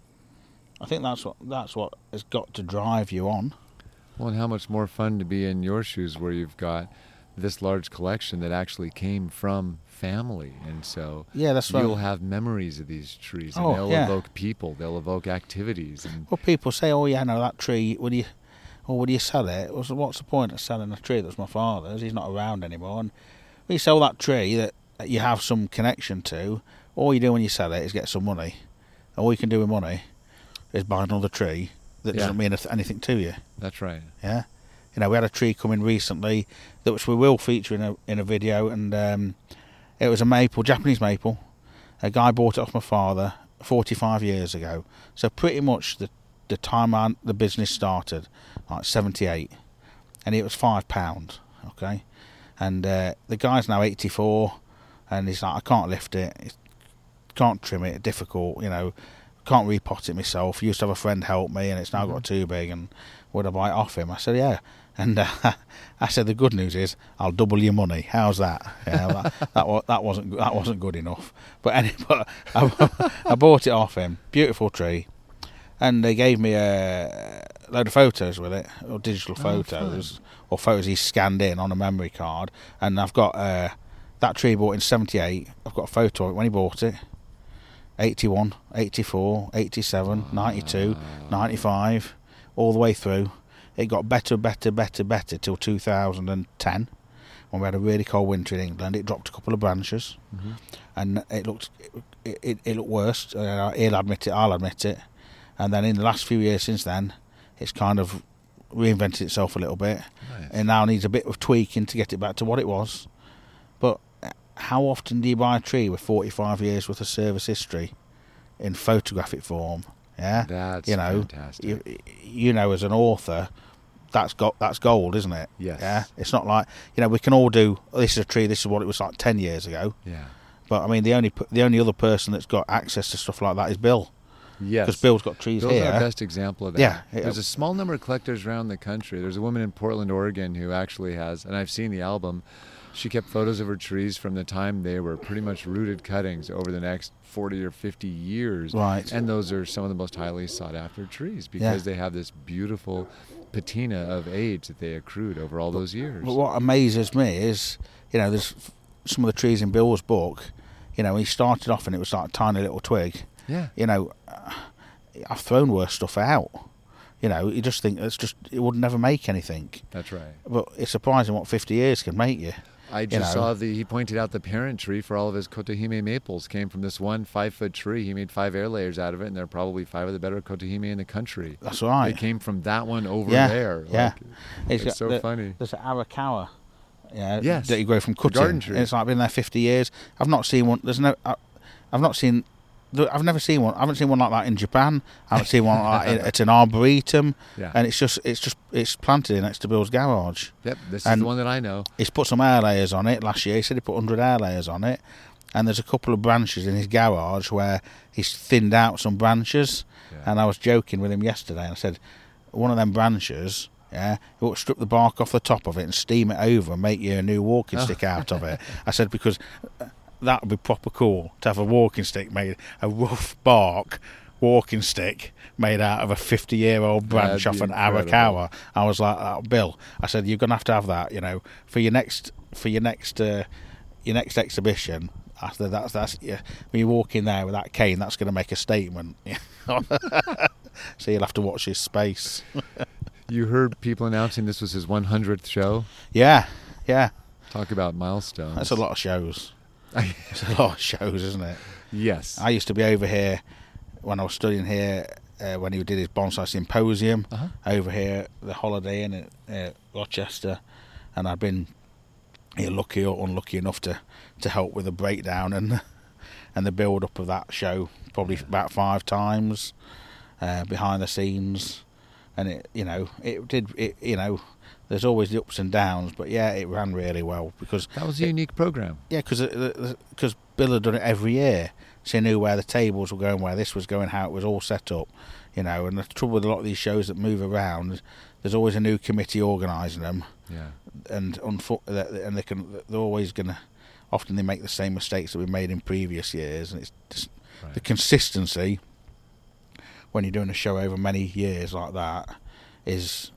I think that's what that's what has got to drive you on. Well, and how much more fun to be in your shoes where you've got this large collection that actually came from family, and so yeah, that's you'll right. have memories of these trees, and oh, they'll yeah. evoke people, they'll evoke activities. And well, people say, "Oh, yeah, no, that tree. Would you, or would you sell it?" Well, so what's the point of selling a tree that's my father's? He's not around anymore, and when you sell that tree that, that you have some connection to, all you do when you sell it is get some money. All you can do with money is buy another tree that Yeah. doesn't mean anything to you. that's right. Yeah, you know, we had a tree come in recently that which we will feature in a in a video, and um, it was a maple, Japanese maple. A guy bought it off my father forty-five years ago. So pretty much the the time I, the business started, like seventy-eight, and it was five pounds. Okay, and uh, the guy's now eighty-four, and he's like, I can't lift it, can't trim it, difficult, you know. Can't repot it myself. Used to have a friend help me, and it's now mm-hmm. got too big. And would I buy it off him? I said, yeah. And uh, I said, the good news is I'll double your money. How's that? Yeah, that, that, that wasn't that wasn't good enough. But anyway, but I, I bought it off him. Beautiful tree, and they gave me a load of photos with it, or digital photos, oh, or photos he scanned in on a memory card. And I've got uh, that tree bought in seventy-eight. I've got a photo of it when he bought it. eighty-one, eighty-four, eighty-seven, ninety-two, ninety-five, all the way through. It got better, better, better, better till two thousand ten, when we had a really cold winter in England. It dropped a couple of branches, mm-hmm. and it looked it, it, it looked worse. Uh, he'll admit it, I'll admit it. And then in the last few years since then, it's kind of reinvented itself a little bit, nice. And now needs a bit of tweaking to get it back to what it was. But how often do you buy a tree with forty-five years worth of service history in photographic form? Yeah, that's you know, fantastic. You, you know, as an author, that's got that's gold, isn't it? Yes. Yeah, it's not like, you know, we can all do. Oh, this is a tree. This is what it was like ten years ago. Yeah. But I mean, the only the only other person that's got access to stuff like that is Bill. Yes. Because Bill's got trees Bill's here. our best example of that. Yeah. There's a small number of collectors around the country. There's a woman in Portland, Oregon, who actually has, and I've seen the album. She kept photos of her trees from the time they were pretty much rooted cuttings over the next forty or fifty years. Right. And those are some of the most highly sought after trees because Yeah. they have this beautiful patina of age that they accrued over all those years. But what amazes me is, you know, there's some of the trees in Bill's book, you know, he started off and it was like a tiny little twig. Yeah. You know, I've thrown worse stuff out. You know, you just think it's just, it would never make anything. That's right. But it's surprising what fifty years can make you. I just you know. saw the, he pointed out the parent tree for all of his Kotahime maples came from this one five-foot tree. He made five air layers out of it, and they're probably five of the better Kotahime in the country. That's right. They came from that one over yeah, there. Yeah. Like, it's got so the, funny. There's an Arakawa. Yeah, yes. that you grow from cutting. The garden tree. And it's like been there fifty years. I've not seen one. There's no. I, I've not seen I've never seen one. I haven't seen one like that in Japan. I haven't seen one like that at an arboretum. Yeah. And it's just it's just it's planted in next to Bill's garage. Yep, this and is the one that I know. He's put some air layers on it last year. He said he put one hundred air layers on it. And there's a couple of branches in his garage where he's thinned out some branches. Yeah. And I was joking with him yesterday, and I said, one of them branches, yeah, you ought to strip the bark off the top of it and steam it over and make you a new walking stick out of it. I said, because that would be proper cool to have a walking stick made, a rough bark walking stick made out of a fifty-year-old branch off an Arakawa. I was like, oh, Bill, I said, you're going to have to have that, you know, for your next, for your next, uh, your next exhibition. I said, that's, that's, yeah, when you walk in there with that cane, that's going to make a statement. So you'll have to watch his space. You heard people announcing this was his one hundredth show? Yeah, yeah. Talk about milestones. That's a lot of shows. It's a lot of shows, isn't it? Yes. I used to be over here when I was studying here, uh, when he did his bonsai symposium, uh-huh. over here, the Holiday Inn at uh, Rochester, and I've been here lucky or unlucky enough to, to help with the breakdown and and the build up of that show probably yeah. about five times uh, behind the scenes, and it you know it did it you know. There's always the ups and downs, but yeah, it ran really well because that was a it, unique program. Yeah, because because Bill had done it every year, so he knew where the tables were going, where this was going, how it was all set up, you know. And the trouble with a lot of these shows that move around, there's always a new committee organising them. Yeah. And unfo- and they can they're always gonna. Often they make the same mistakes that we made in previous years, and it's just right. the consistency when you're doing a show over many years like that is.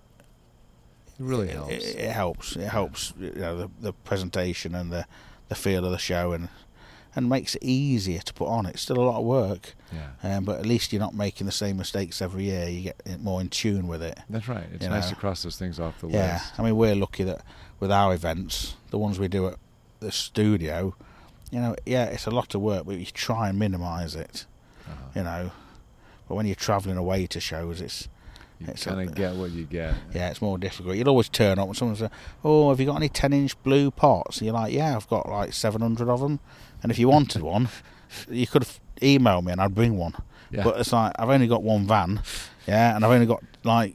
It really helps. It, it helps. It helps. You know, the, the presentation and the, the feel of the show, and and makes it easier to put on. It's still a lot of work, yeah. Um, but at least you're not making the same mistakes every year. You get more in tune with it. That's right. It's you nice know? to cross those things off the yeah. list. I mean, we're lucky that with our events, the ones we do at the studio, you know, yeah, it's a lot of work, but you try and minimise it. Uh-huh. You know, but when you're travelling away to shows, it's. You kind of get what you get. Yeah, it's more difficult. You'd always turn up when someone says, oh, have you got any ten-inch blue pots? And you're like, yeah, I've got like seven hundred of them. And if you wanted one, you could have emailed me and I'd bring one. Yeah. But it's like, I've only got one van, yeah, and I've only got like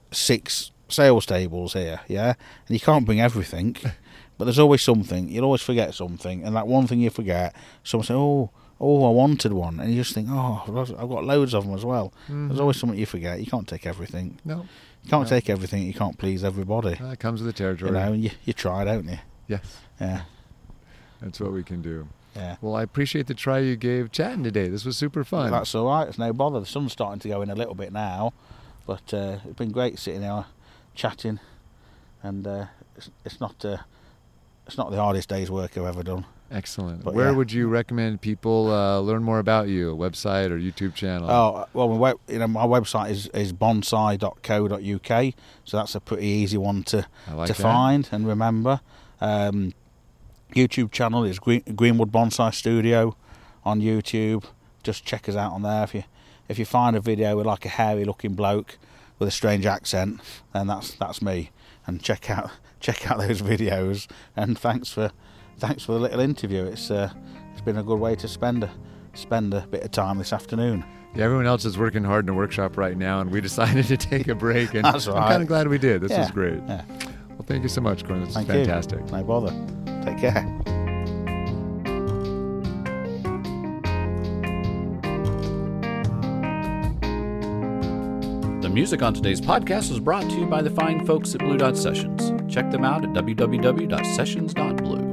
six sales tables here, yeah, and you can't bring everything. But there's always something. You'll always forget something. And that one thing you forget, someone says, oh, oh, I wanted one, and you just think, oh, I've got loads of them as well. Mm-hmm. There's always something you forget. You can't take everything. No, you can't no. take everything. You can't please everybody. Well, that comes with the territory. You know, and you, you try, don't you? Yes. Yeah. That's what we can do. Yeah. Well, I appreciate the try you gave chatting today. This was super fun. Well, that's all right. It's no bother. The sun's starting to go in a little bit now, but uh, it's been great sitting there chatting, and uh, it's, it's not uh, it's not the hardest day's work I've ever done. Excellent. But Where yeah. would you recommend people uh, learn more about you? A website or YouTube channel? Oh, well, my, web, you know, my website is, is bonsai dot co dot U K, so that's a pretty easy one to like to that. find and remember. Um, YouTube channel is Green, Greenwood Bonsai Studio on YouTube. Just check us out on there. If you if you find a video with like a hairy looking bloke with a strange accent, then that's that's me. And check out check out those videos. And thanks for. Thanks for the little interview. It's uh, it's been a good way to spend a spend a bit of time this afternoon. Yeah, everyone else is working hard in the workshop right now, and we decided to take a break. And That's right. I'm kind of glad we did. This yeah. was great. Yeah. Well, thank you so much, Gordon. This Thank is fantastic. You. No bother. Take care. The music on today's podcast was brought to you by the fine folks at Blue Dot Sessions. Check them out at w w w dot sessions dot blue.